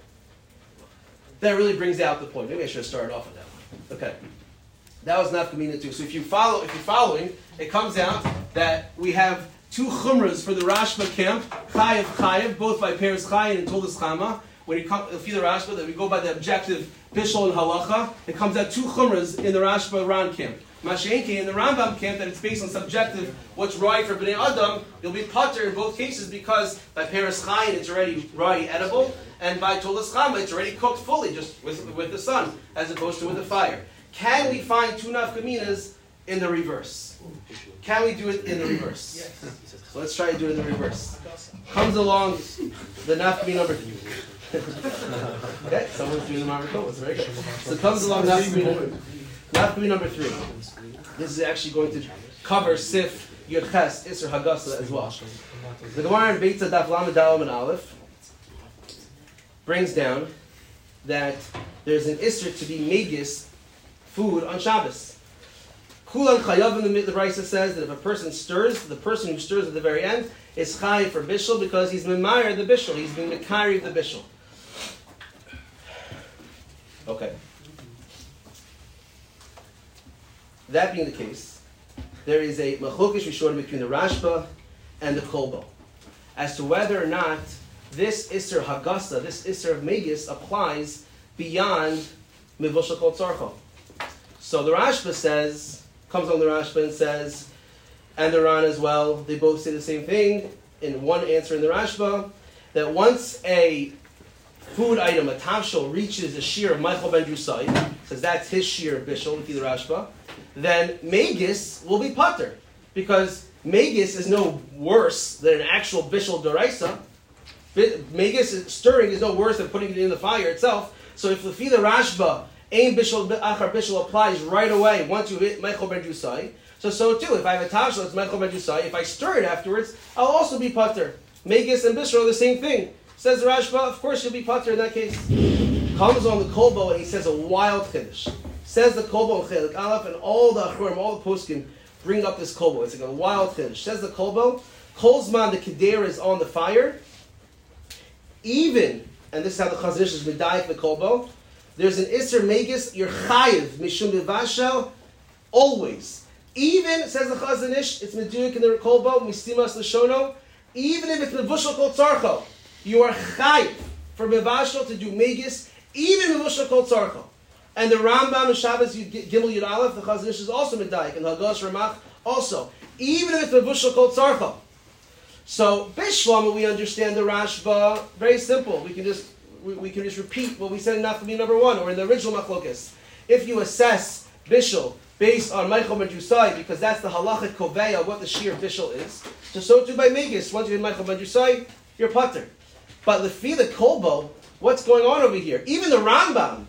That really brings out the point. Maybe I should have started off with that one. Okay. That was nafkamina too. So if you're following, it comes out that we have 2 chumras for the Rashba camp, chayiv, both by Peres Chaim and Tolas Chama. When you come, if you the Rashba, that we go by the objective bishul and halacha, it comes out 2 chumras in the Rashba Ran camp. Mashenki in the Rambam camp that it's based on subjective, what's right for Bnei Adam, you'll be potter in both cases because by Peres Chayin it's already edible, and by Tolas Chama it's already cooked fully, just with the sun, as opposed to with the fire. Can we find two nafkaminas in the reverse? Can we do it in the reverse? Yes. So let's try to do it in the reverse. Comes along the nafkami number 3. Okay, someone's doing the Mariko. It's very good. So comes along nafkami number 3. This is actually going to cover Sif, Yudches, Isser, Hagasa as well. The Gemara in Beitza Daf Lamed Daled and Aleph brings down that there's an Isser to be Megis food on Shabbos. Kulan Chayav in the Brisa says that if a person stirs, the person who stirs at the very end is Chayiv for Bishul because he's Memayr the Bishul, he's been Mekari of the Bishul. Okay. That being the case, there is a Machokish Rishon between the Rashba and the Kolbo as to whether or not this Isser Hagasa, this Isser of Megis applies beyond Mivushal Kol Tzarcho. So the Rashba comes on the Rashba and says, and the Ran as well, they both say the same thing in one answer in the Rashba, that once a food item, a tavshel, reaches a shear of Michael ben Drusai, says that's his shear of Bishul, with the Rashba, then Megis will be Pater, because Megis is no worse than an actual Bishul Doraisa. Megis stirring is no worse than putting it in the fire itself. So if the Rashba, Ein Bishul Achar Bishul applies right away once you hit Mechel Ben Drusai. So too, if I have a tavshel, it's Mechel Ben Drusai. If I stir it afterwards, I'll also be Pater. Megis and Bishul are the same thing. Says the Rashba, of course you'll be Pater in that case. Comes on the Kolbo and he says a wild Chiddush. Says the Kolbo and Chelik Aleph and all the Achurim, all the poskim bring up this Kolbo. It's like a wild Chiddush. Says the Kolbo, Kolzman, the Kedera is on the fire. Even, and this is how the Chazon Ish is medayik the Kolbo, there's an Isser Megis, you're chayiv, mishum bivashel, always. Even, says the Chazon Ish, it's medayik in the Kolbo, mistimas l'shono, even if it's mevushal kol tzarcho, you are chayiv for bivashel to do Megis, even mevushal kol tzarcho. And the Rambam and Shabbos Gimel Yud Aleph, the Chazon Ish is also medayik, and Hagos Ramach also. Even if it's mevushal kol tzarcho. So, Bishlam, we understand the Rashba, very simple. We can just repeat what we said in Nafkami number 1, or in the original Machlokes. If you assess Bishul based on Michael Ben Drusai, because that's the halachic koveya of what the shear of Bishul is, so too by Megis. Once you hit Michael Ben Drusai, you're Pater. But Lefi the Kolbo, what's going on over here? Even the Rambam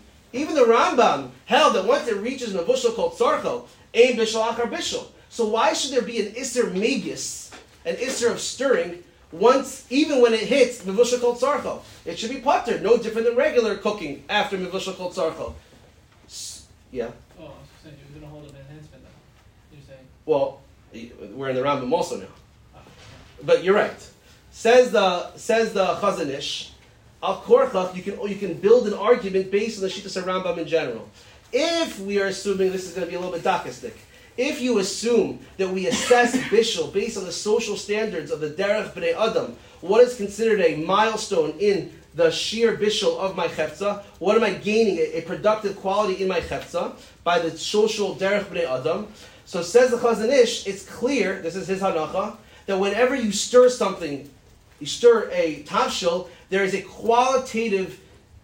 held that once it reaches Mevushal Kol Tzarcho, Ein Bishul Achar Bishul. So why should there be an Isser Megis, an Isser of stirring, even when it hits Mevushal Kol Tzarcho? It should be Pater, no different than regular cooking after Mevushal Kol Tzarcho. Yeah? Oh, I was saying you're going to hold up enhancement now. You're saying? Well, we're in the Rambam also now. But you're right. Says the Chazon Ish, Al Korchach, you can build an argument based on the Shittas of Rambam in general. If we are assuming, this is going to be a little bit dakistic, if you assume that we assess Bishul based on the social standards of the Derech B'nai Adam, what is considered a milestone in the sheer Bishul of my Chefza? What am I gaining? A productive quality in my Chefza by the social Derech B'nai Adam. So says the Chazon Ish, it's clear, this is his Hanacha, that whenever you stir something, you stir a tavshil, there is a qualitative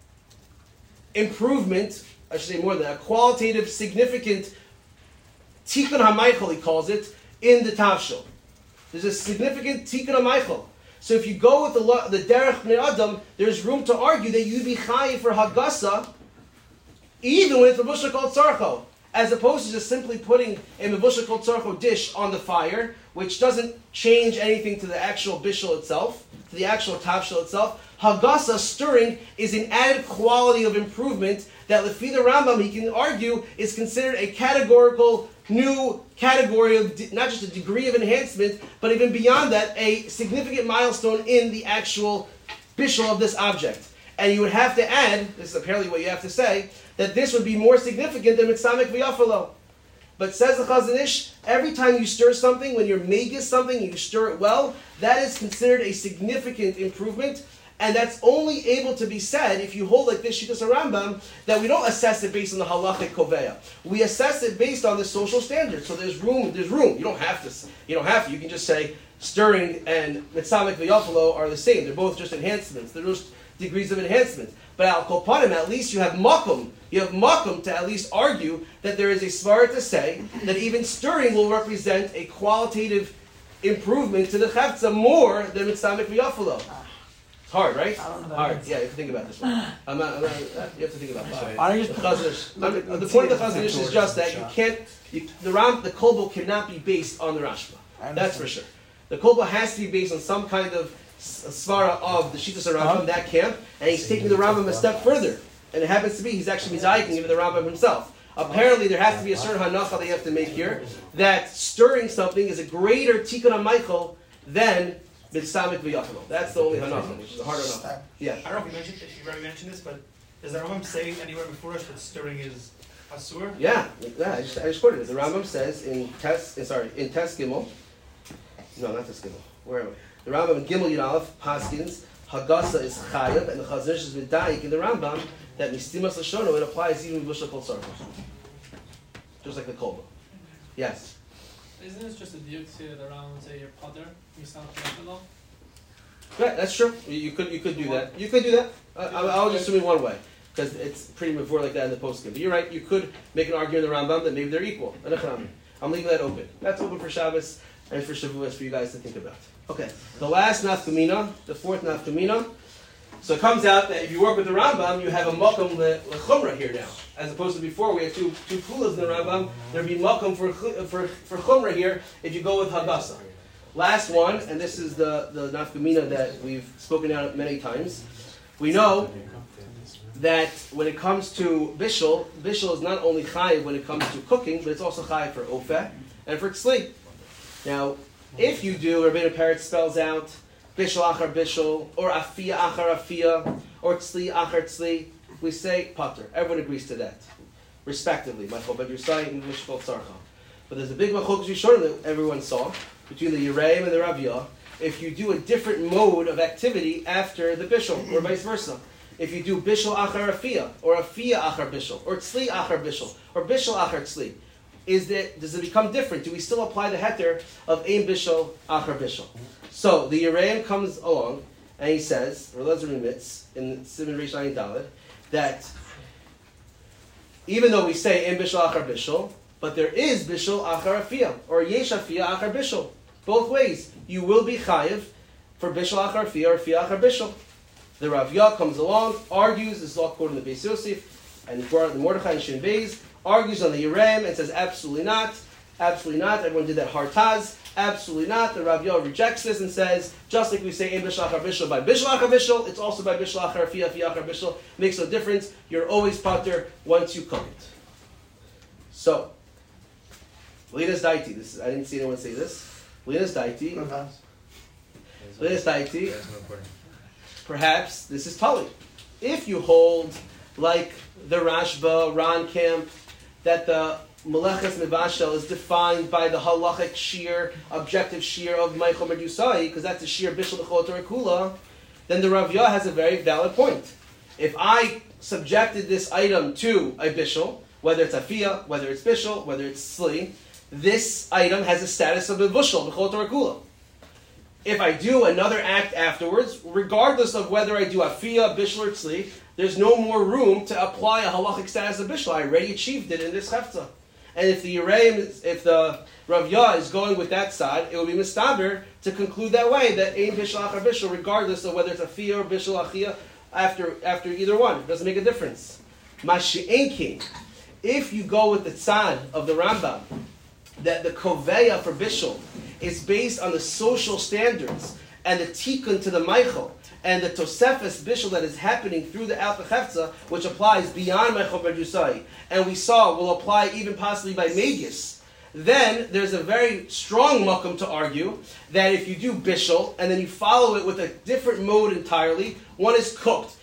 improvement, I should say more than that, a qualitative significant Tikkun HaMeichel, he calls it, in the tavshil. There's a significant Tikkun HaMeichel. So if you go with the Derech B'nai Adam, there's room to argue that you'd be chayiv for Hagasa, even when it's Mevushal Kol Tzarcho, as opposed to just simply putting a Mevushal Kol Tzarcho dish on the fire, which doesn't change anything to the actual Bishul itself, to the actual tavshil itself. Hagasa, stirring, is an added quality of improvement that Lefi the Rambam, he can argue, is considered a categorical new category of not just a degree of enhancement, but even beyond that, a significant milestone in the actual Bishul of this object. And you would have to add, this is apparently what you have to say, that this would be more significant than Mitzamek V'Yafalo. But says the Chazon Ish, every time you stir something, when you're megis something, you stir it well, that is considered a significant improvement. And that's only able to be said if you hold like this Shittas Rambam, that we don't assess it based on the halachic koveya. We assess it based on the social standards. So there's room. You don't have to. You can just say stirring and mitzamek v'yafalo are the same. They're both just enhancements. They're just degrees of enhancement. But al kol panim, at least you have makom. You have makom to at least argue that there is a svara to say that even stirring will represent a qualitative improvement to the chavtza more than mitzamek v'yafalo. It's hard, right? Hard. Yeah, you have to think about this one. You have to think about this. The point of the Chazon Ish is just that you can't. The kolbo cannot be based on the Rashba. That's for sure. The kolbo has to be based on some kind of svara of the Shittas Rambam, that camp, and he's taking the Rambam a step further. And it happens to be he's actually mizayiking even the Rambam himself. Apparently, there has to be a certain hanacha that you have to make here that stirring something is a greater tikkun HaMeichel than mitzamek v'yafalo. That's the only hanacha, which is a harder hanacha. Yeah. I don't know if you already mentioned this, but does the Rambam say anywhere before us that stirring is asur? Yeah. I just quoted it. The Rambam says in Tes Gimel. No, not Tes Gimel. Where are we? The Rambam in Gimel Yud Aleph paskins Hagasa is chayav, and the Chazon Ish is medayik in the Rambam that mistimas l'shono it applies even to b'shul kol sarkos, just like the kolba. Yes. Isn't it just a diuk to the Rambam and say you're potter, you sound like Yeah, that's true. You could do that. You could do that. I'll just assume one way because it's pretty before like that in the poskim. But you're right. You could make an argument in the Rambam that maybe they're equal. I'm leaving that open. That's open for Shabbos and for Shavuos for you guys to think about. Okay. The last nafkamina, the fourth nafkamina. So it comes out that if you work with the Rambam, you have a makom lechumra here now, as opposed to before we had two kulas in the Rambam. There'd be makom for chumra here if you go with Hagasa. Last one, and this is the nafkamina that we've spoken out many times. We know that when it comes to bishul is not only chayiv when it comes to cooking, but it's also chayiv for ofeh and for tzli. Now, if you do, Rabbeinu Peretz spells out bishul achar bishul, or afiyah achar afiyah, or tzli achar tzli, we say pater. Everyone agrees to that, respectively. Machol ben Yusai and Mishkol Tzarcha. But there's a big machlokas Rishonim that everyone saw between the Yereim and the Raviyah. If you do a different mode of activity after the bishul, or vice versa. If you do bishul achar afiyah, or afiyah achar bishul, or tzli achar bishul, or bishul achar tzli, does it become different? Do we still apply the heter of ein bishul achar bishul? So the Yereim comes along and he says, or Lezer remits in Siman Reish Ayin Daled, that even though we say ein bishul achar bishul, but there is bishul achar afiyah, or yesh afiyah achar bishul. Both ways, you will be chayiv for bishul achar afiyah or afiyah achar bishul. The Raviyah comes along, argues, this is all quoted in the Beis Yosef, and the Mordechai and Shin Beis, argues on the Yereim and says absolutely not, everyone did that hartaz, absolutely not. The Raviyah rejects this and says, just like we say ein bishul achar bishul by bishul achar bishul, it's also by bishul achar afiyah achar bishul, makes no difference, you're always pater once you cook it. So, Linas Daiti, I didn't see anyone say this. Linas Daiti, perhaps this is Tali. If you hold, like the Rashba, Ran Camp, that the Meleches Mevashel is defined by the halachic shear, objective shear of Meichel Medusai, because that's the shear Bishul B'chol Torah Kula, then the Raviyah has a very valid point. If I subjected this item to a Bishul, whether it's Afiyah, whether it's Bishul, whether it's Sli, this item has a status of a Bishul B'chol Torah Kula. If I do another act afterwards, regardless of whether I do Afiyah, Bishul, or Tzli, there's no more room to apply a halachic status of Bishul. I already achieved it in this Heftzah. And if the Raviyah is going with that side, it will be mistaber to conclude that way, that ein Bishul achar Bishul, regardless of whether it's Afiyah or Bishul Achiyah, after either one. It doesn't make a difference. Mashi'enkin, if you go with the tzad of the Rambam, that the koveya for Bishul is based on the social standards and the tikkun to the Meichel and the Tosefes Bishul that is happening through the Alta Heftzah, which applies beyond Meichel Berdusai, and we saw will apply even possibly by Megis, then there's a very strong makom to argue that if you do Bishul and then you follow it with a different mode entirely, one is cooked,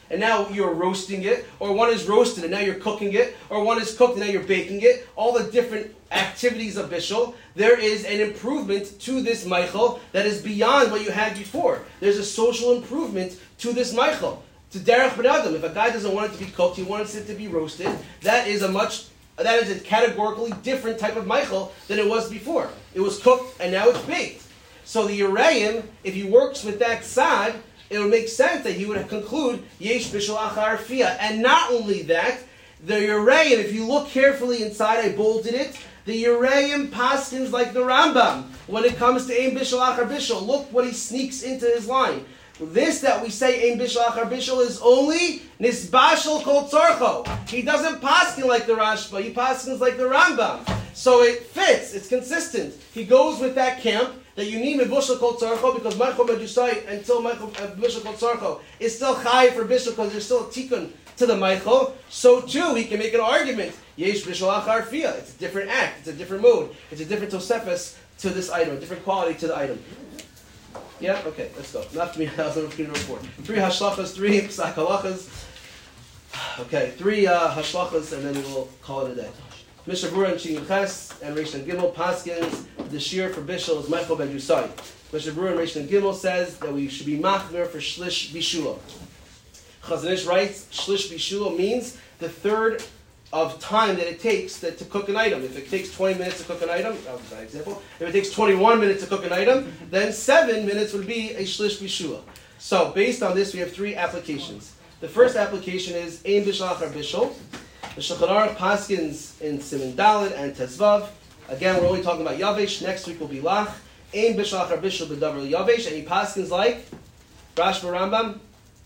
and now you're roasting it, or one is roasted and now you're cooking it, or one is cooked and now you're baking it, all the different activities of bishul, there is an improvement to this meichel that is beyond what you had before. There's a social improvement to this meichel. To derech b'nadam, if a guy doesn't want it to be cooked, he wants it to be roasted, that is a categorically different type of meichel than it was before. It was cooked and now it's baked. So the Yereim, if he works with that tzad, it would make sense that he would conclude yesh bishul achar fiyah. And not only that, the Yereim, if you look carefully inside, I bolded it, the Yereim paskins like the Rambam when it comes to ein bishul achar bishul. Look what he sneaks into his line. This that we say ein bishul achar bishul is only nisbashal kol tzorcho. He doesn't paskin like the Rashba, he paskins like the Rambam. So it fits, it's consistent. He goes with that camp that you need mebushal kol tzorcho because Meichel Medusai until mebushal kol tzorcho is still chai for bishul because there's still a tikkun to the Meichel. So too, he can make an argument. Yesh bishul achar fiyah. It's a different act, it's a different mode, it's a different tosefes to this item, a different quality to the item. Yeah? Okay, let's go. Not to me, I was going to report. 3 hashlachas, 3 psak halachas. Okay, 3 hashlachas, and then we'll call it a day. Mishnah Berurah and Shin Ches and Reish and Gimel paskins the shear for bishul is Meichel ben Yusai. Mishnah Berurah and Reish and Gimel says that we should be machmer for shlish bishula. Chazon Ish writes shlish bishula means the third of time that it takes to cook an item. If it takes 20 minutes to cook an item, that was an example. If it takes 21 minutes to cook an item, then 7 minutes would be a shlish bishula. So based on this, we have 3 applications. The first application is ein bishul achar bishul. The Shulchan Aruch paskins in Siman Daled and Tezvav. Again, we're only talking about Yavesh. Next week will be Lach. Ein bishul achar bishul b'davar Yavesh. And he paskins like Rashba Rambam.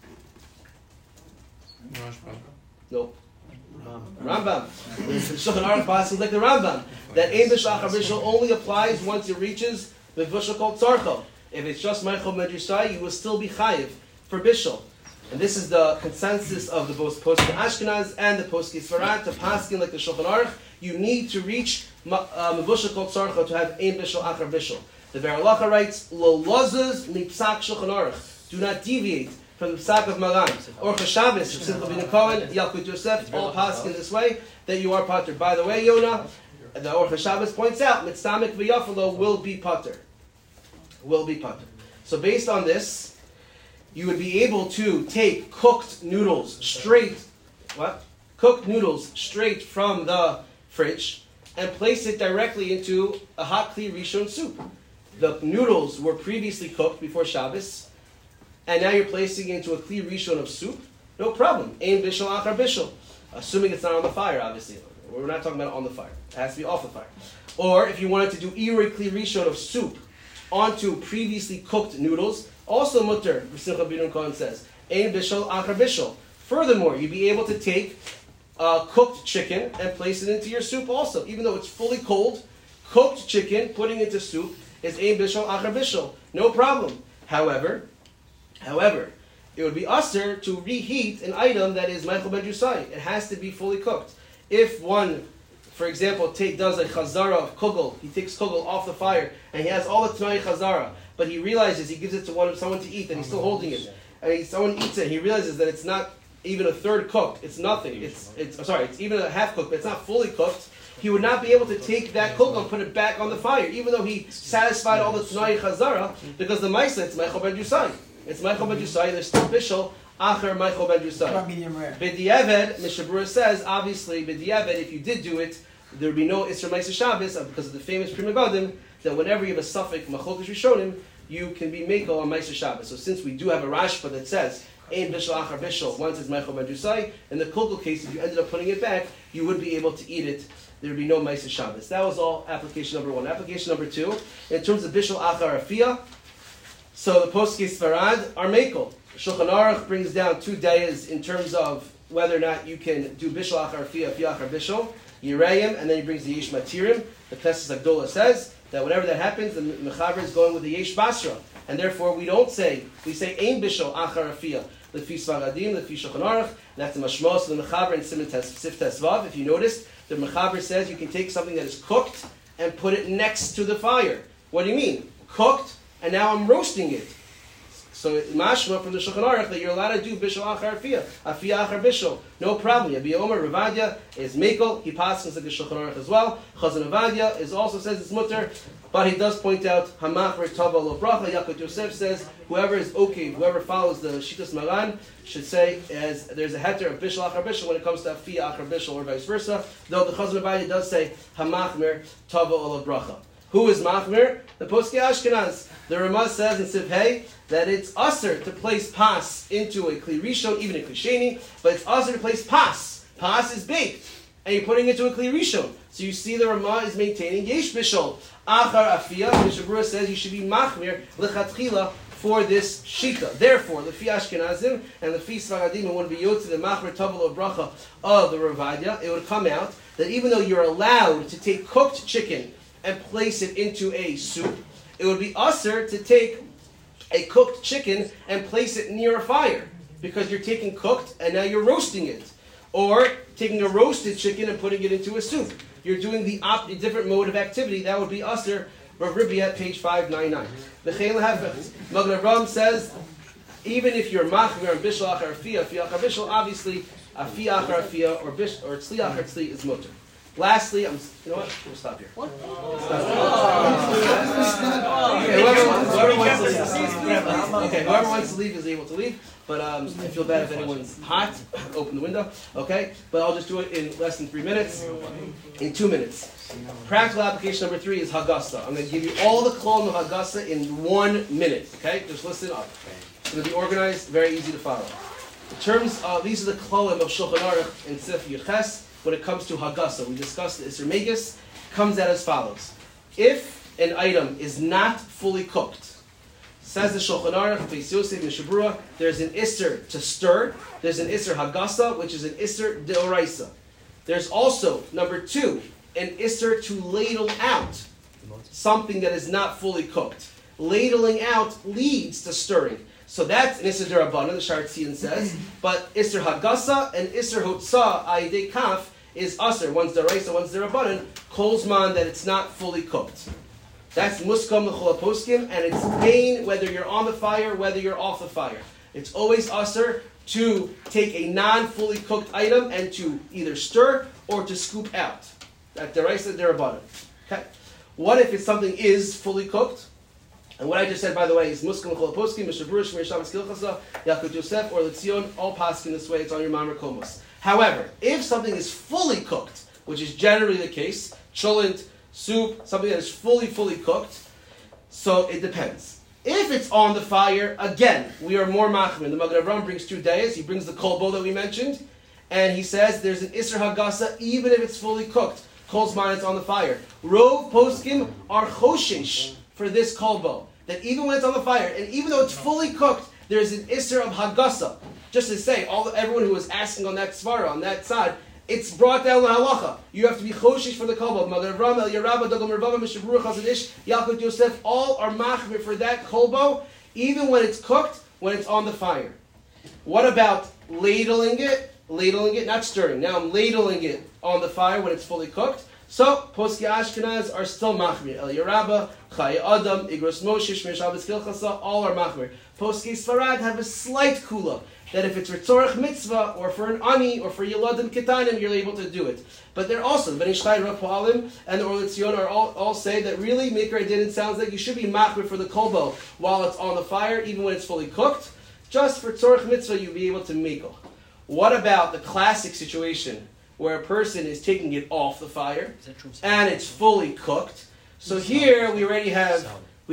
Nope. Rambam. The Shulchan Aruch paskins like the Rambam. That ein bishul achar bishul only applies once it reaches the bishul kol tzarcho. If it's just Meichel Medusai, you will still be chayiv for bishul. And this is the consensus of the both Poskim Ashkenaz and the Poskim Sfarad to paskin like the Shulchan Aruch. You need to reach mevushal kol tzarcho to have ein bishul achar bishul. The Veralacha writes, Lo lozuz mipsak Shulchan Aruch. Do not deviate from the psak of Maran. Orcha Shabbos, Simcha bin Cohen, Yalkut Yosef, all paskin this way that you are pater. By the way, Yonah, the Orcha Shabbos points out, Mitzamek v'yafalo will be pater. Will be pater. So based on this, you would be able to take cooked noodles straight from the fridge and place it directly into a hot kli rishon soup. The noodles were previously cooked before Shabbos, and now you're placing it into a kli rishon of soup. No problem. Ein bishul achar bishul. Assuming it's not on the fire, obviously. We're not talking about on the fire. It has to be off the fire. Or if you wanted to do irei kli rishon of soup onto previously cooked noodles, also mutter, Simcha bin Cohen says, ein bishul achar bishul. Furthermore, you'd be able to take cooked chicken and place it into your soup also. Even though it's fully cold, cooked chicken, putting it into soup, is ein bishul achar bishul. No problem. However, it would be usher to reheat an item that is Meichel ben Yusai. It has to be fully cooked. If one, for example, does a chazara of kugel, he takes kugel off the fire, and he has all the tnai chazara, but he realizes he gives it to someone to eat, and he's still holding it, and someone eats it, and he realizes that it's not even a third cooked, it's nothing, it's even a half cooked, but it's not fully cooked, he would not be able to take that kugel and put it back on the fire, even though he satisfied all the tnai chazara, because the ma'isa, it's Meichel ben Yusai. It's Meichel ben Yusai, there's still bishul acher Meichel ben Yusai. B'diavad, Mishnah Berurah says, obviously, b'diavad, if you did do it, there would be no Isra Ma'aser Shabbos because of the famous Pri Megadim, that whenever you have a suffix Machokish Rishonim, you can be Mekel on Ma'aser Shabbos. So since we do have a Rashba that says Ein bishul achar bishul, once it's Meichel ben Yusai, in the Kulkul case, if you ended up putting it back, you would be able to eat it. There would be no Ma'aser Shabbos. That was all application number 1. Application number 2, in terms of bishul achar afiyah, so the Poskim Sfarad are Mekel. Shulchan Aruch brings down 2 dayas in terms of whether or not you can do bishul achar afiyah, afiyah achar bishul, Yirayim, and then he brings the Yesh Matirim. The Knesset Agdola says that whenever that happens, the Mechaber is going with the Yesh Basra. And therefore we say Ein Bishul Achar Afiyah, Lefi Svaradim, Lefi Shulchan Aruch. That's the Mashmos of the Mechaber in Siman Sif Tesvav. If you notice, the Mechaber says you can take something that is cooked and put it next to the fire. What do you mean? Cooked, and now I'm roasting it. So mashma from the Shulchan Aruch that you're allowed to do bishul achar afiyah achar bishul, no problem. Yabi Omer Ravadia is mekel. He passes like the Shulchan Aruch as well. Chazon Avadia is also says it's mutter, but he does point out hamachmer tava lo bracha. Yaakov Yosef says whoever is okay, whoever follows the Shitas Maran should say as there's a heter of bishul achar bishul when it comes to afiyah achar bishul or vice versa. Though the Chazon Avadia does say hamachmer tava lo bracha. Who is machmer? The Poskei Ashkenaz. The Ramah says in Siv Hey that it's usher to place pas into a kli rishon, even a kli sheni, but it's usher to place pas. Pas is baked, and you're putting it into a kli rishon. So you see the Ramah is maintaining yesh bishul achar afiyah. Mishnah Berurah says you should be machmir lechatchila for this shita. Therefore, the fi Ashkenazim and the fi Sfaradim want to be yotze the machmer tavel of bracha of the Ravadia. It would come out that even though you're allowed to take cooked chicken and place it into a soup, it would be usher to take a cooked chicken and place it near a fire, because you're taking cooked and now you're roasting it. Or taking a roasted chicken and putting it into a soup. You're doing the different mode of activity. That would be usher. Rav Ribbi at page 599. The Chayil Hafez. Magen Avraham says, even if you're machmer and bishul achar afiyah achar bishul, obviously afiyah achar afiyah or tzli achar tzli is mutter. Lastly, you know what? We'll stop here. What? Whoever wants to leave is able to leave. But I feel bad if anyone's hot. Open the window. Okay? But I'll just do it in less than 3 minutes. In 2 minutes. Practical application number 3 is Haggadah. I'm going to give you all the klom of Haggadah in 1 minute. Okay? Just listen up. It's going to be organized, very easy to follow. In terms of, these are the klom of Shulchan Aruch in Sif Yuches. When it comes to Haggadah, we discussed the Isser Megas, comes out as follows. If an item is not fully cooked, says the Shulchan Aruch, Beis Yosef, Mishnah Berurah, there's an Isser to stir, there's an Isser Haggadah, which is an Isser Deoraisa. There's also, number 2, an Isser to ladle out something that is not fully cooked. Ladling out leads to stirring. So that's an Isser D'Rabbanan, the Sharatzian says. But Isser Haggadah and Isser Hotzah Ayidei Kaf is Asr. One's D'Oraisa, one's D'Rabbanan. Kolzman that it's not fully cooked. That's Muskam L'chol HaPoskim, and it's pain whether you're on the fire, whether you're off the fire. It's always Asr to take a non-fully cooked item and to either stir or to scoop out. That's D'Oraisa, D'Rabbanan. Okay. What if it's something is fully cooked? And what I just said, by the way, is Muskim L'chol HaPoskim, Mishnah Berurah, Shmir Shabbos Kilchasa, Yaakov Yosef, or Letzion, all passing this way. It's on your Mamre Komos. However, if something is fully cooked, which is generally the case, cholent, soup, something that is fully cooked, so it depends. If it's on the fire, again, we are more machmir. The Magen Avraham brings 2 days. He brings the kolbo that we mentioned, and he says there's an Isser Haggadah even if it's fully cooked. Kolzman, it's on the fire. Rov Poskim are choshesh for this kolbo. That even when it's on the fire, and even though it's fully cooked, there's an Isser of Haggadah. Just to say, everyone who was asking on that svara, on that side, it's brought down the halacha. You have to be choshish for the kolbo. Magen Avraham, El Yerabah, Dagom Mervava, Mishnah Berurah, Chazon Ish, Yaakov Yosef, all are machmir for that kolbo, even when it's cooked, when it's on the fire. What about ladling it? Ladling it, not stirring. Now I'm ladling it on the fire when it's fully cooked. So, Poskei Ashkenaz are still machmir. El Yerabah, Chaya Adam, Igros Moshe, Shmir Shabbos Kilchasa, all are machmir. Poskei Sfarad have a slight kula, that if it's for tzorach mitzvah, or for an ani, or for yeladim ketanim, you're able to do it. But they're also, the Bnei Shlai, Rav Poalim, and the Or Letzion are all say that really, Mikra Din sounds like you should be machmir for the kolbo while it's on the fire, even when it's fully cooked. Just for tzorach mitzvah, you'll be able to mekel. What about the classic situation where a person is taking it off the fire and it's fully cooked? So here we already have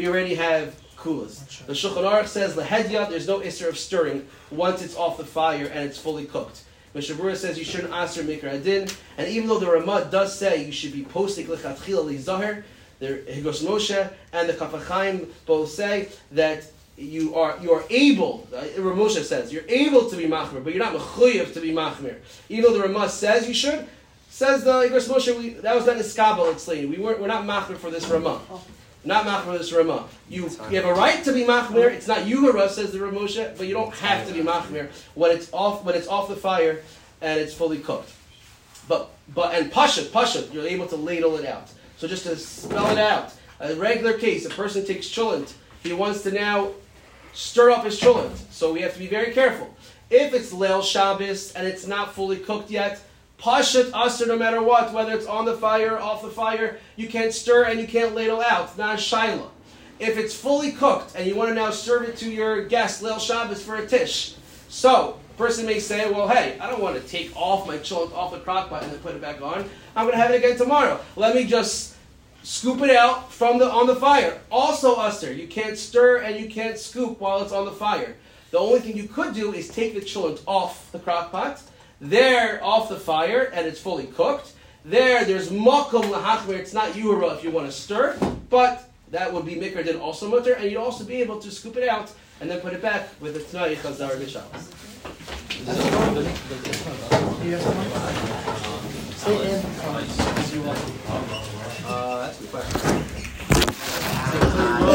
kulas. The Shulchan Aruch says lahedya, there's no isser of stirring once it's off the fire and it's fully cooked. Mishnah Berurah says you shouldn't aser mikra adin, and even though the Ramah does say you should be postik lechatchila lizaher, the Higos Moshe and the Kaf HaChaim both say that you are able. Rav Moshe says you're able to be machmir, but you're not mechuyev to be machmir. Even though the Ramah says you should, says the Higos Moshe that was not iskabel explained. We're not machmir for this Ramah. Not machmir for this Ramah. You have a right to be machmir. It's not you, Hara, says the Rav Moshe, but you don't have to be machmir when it's off the fire and it's fully cooked. But pashat, you're able to ladle it out. So just to spell it out, a regular case, a person takes cholent, he wants to now stir up his cholent. So we have to be very careful. If it's Leil Shabbos and it's not fully cooked yet, Pashat Aser no matter what, whether it's on the fire or off the fire, you can't stir and you can't ladle out. It's not a shaila. If it's fully cooked and you want to now serve it to your guest, Leil Shabbos, for a tish. So, a person may say, well, hey, I don't want to take off my cholent off the crock pot and then put it back on. I'm going to have it again tomorrow. Let me just scoop it out from on the fire. Also, Aser, you can't stir and you can't scoop while it's on the fire. The only thing you could do is take the cholent off the crock pot, there off the fire, and it's fully cooked. There's makom lahachmer. It's not yura if you want to stir, but that would be mikra din also mutter, and you'd also be able to scoop it out and then put it back with the tnai chazar b'shabbos. That's a good question.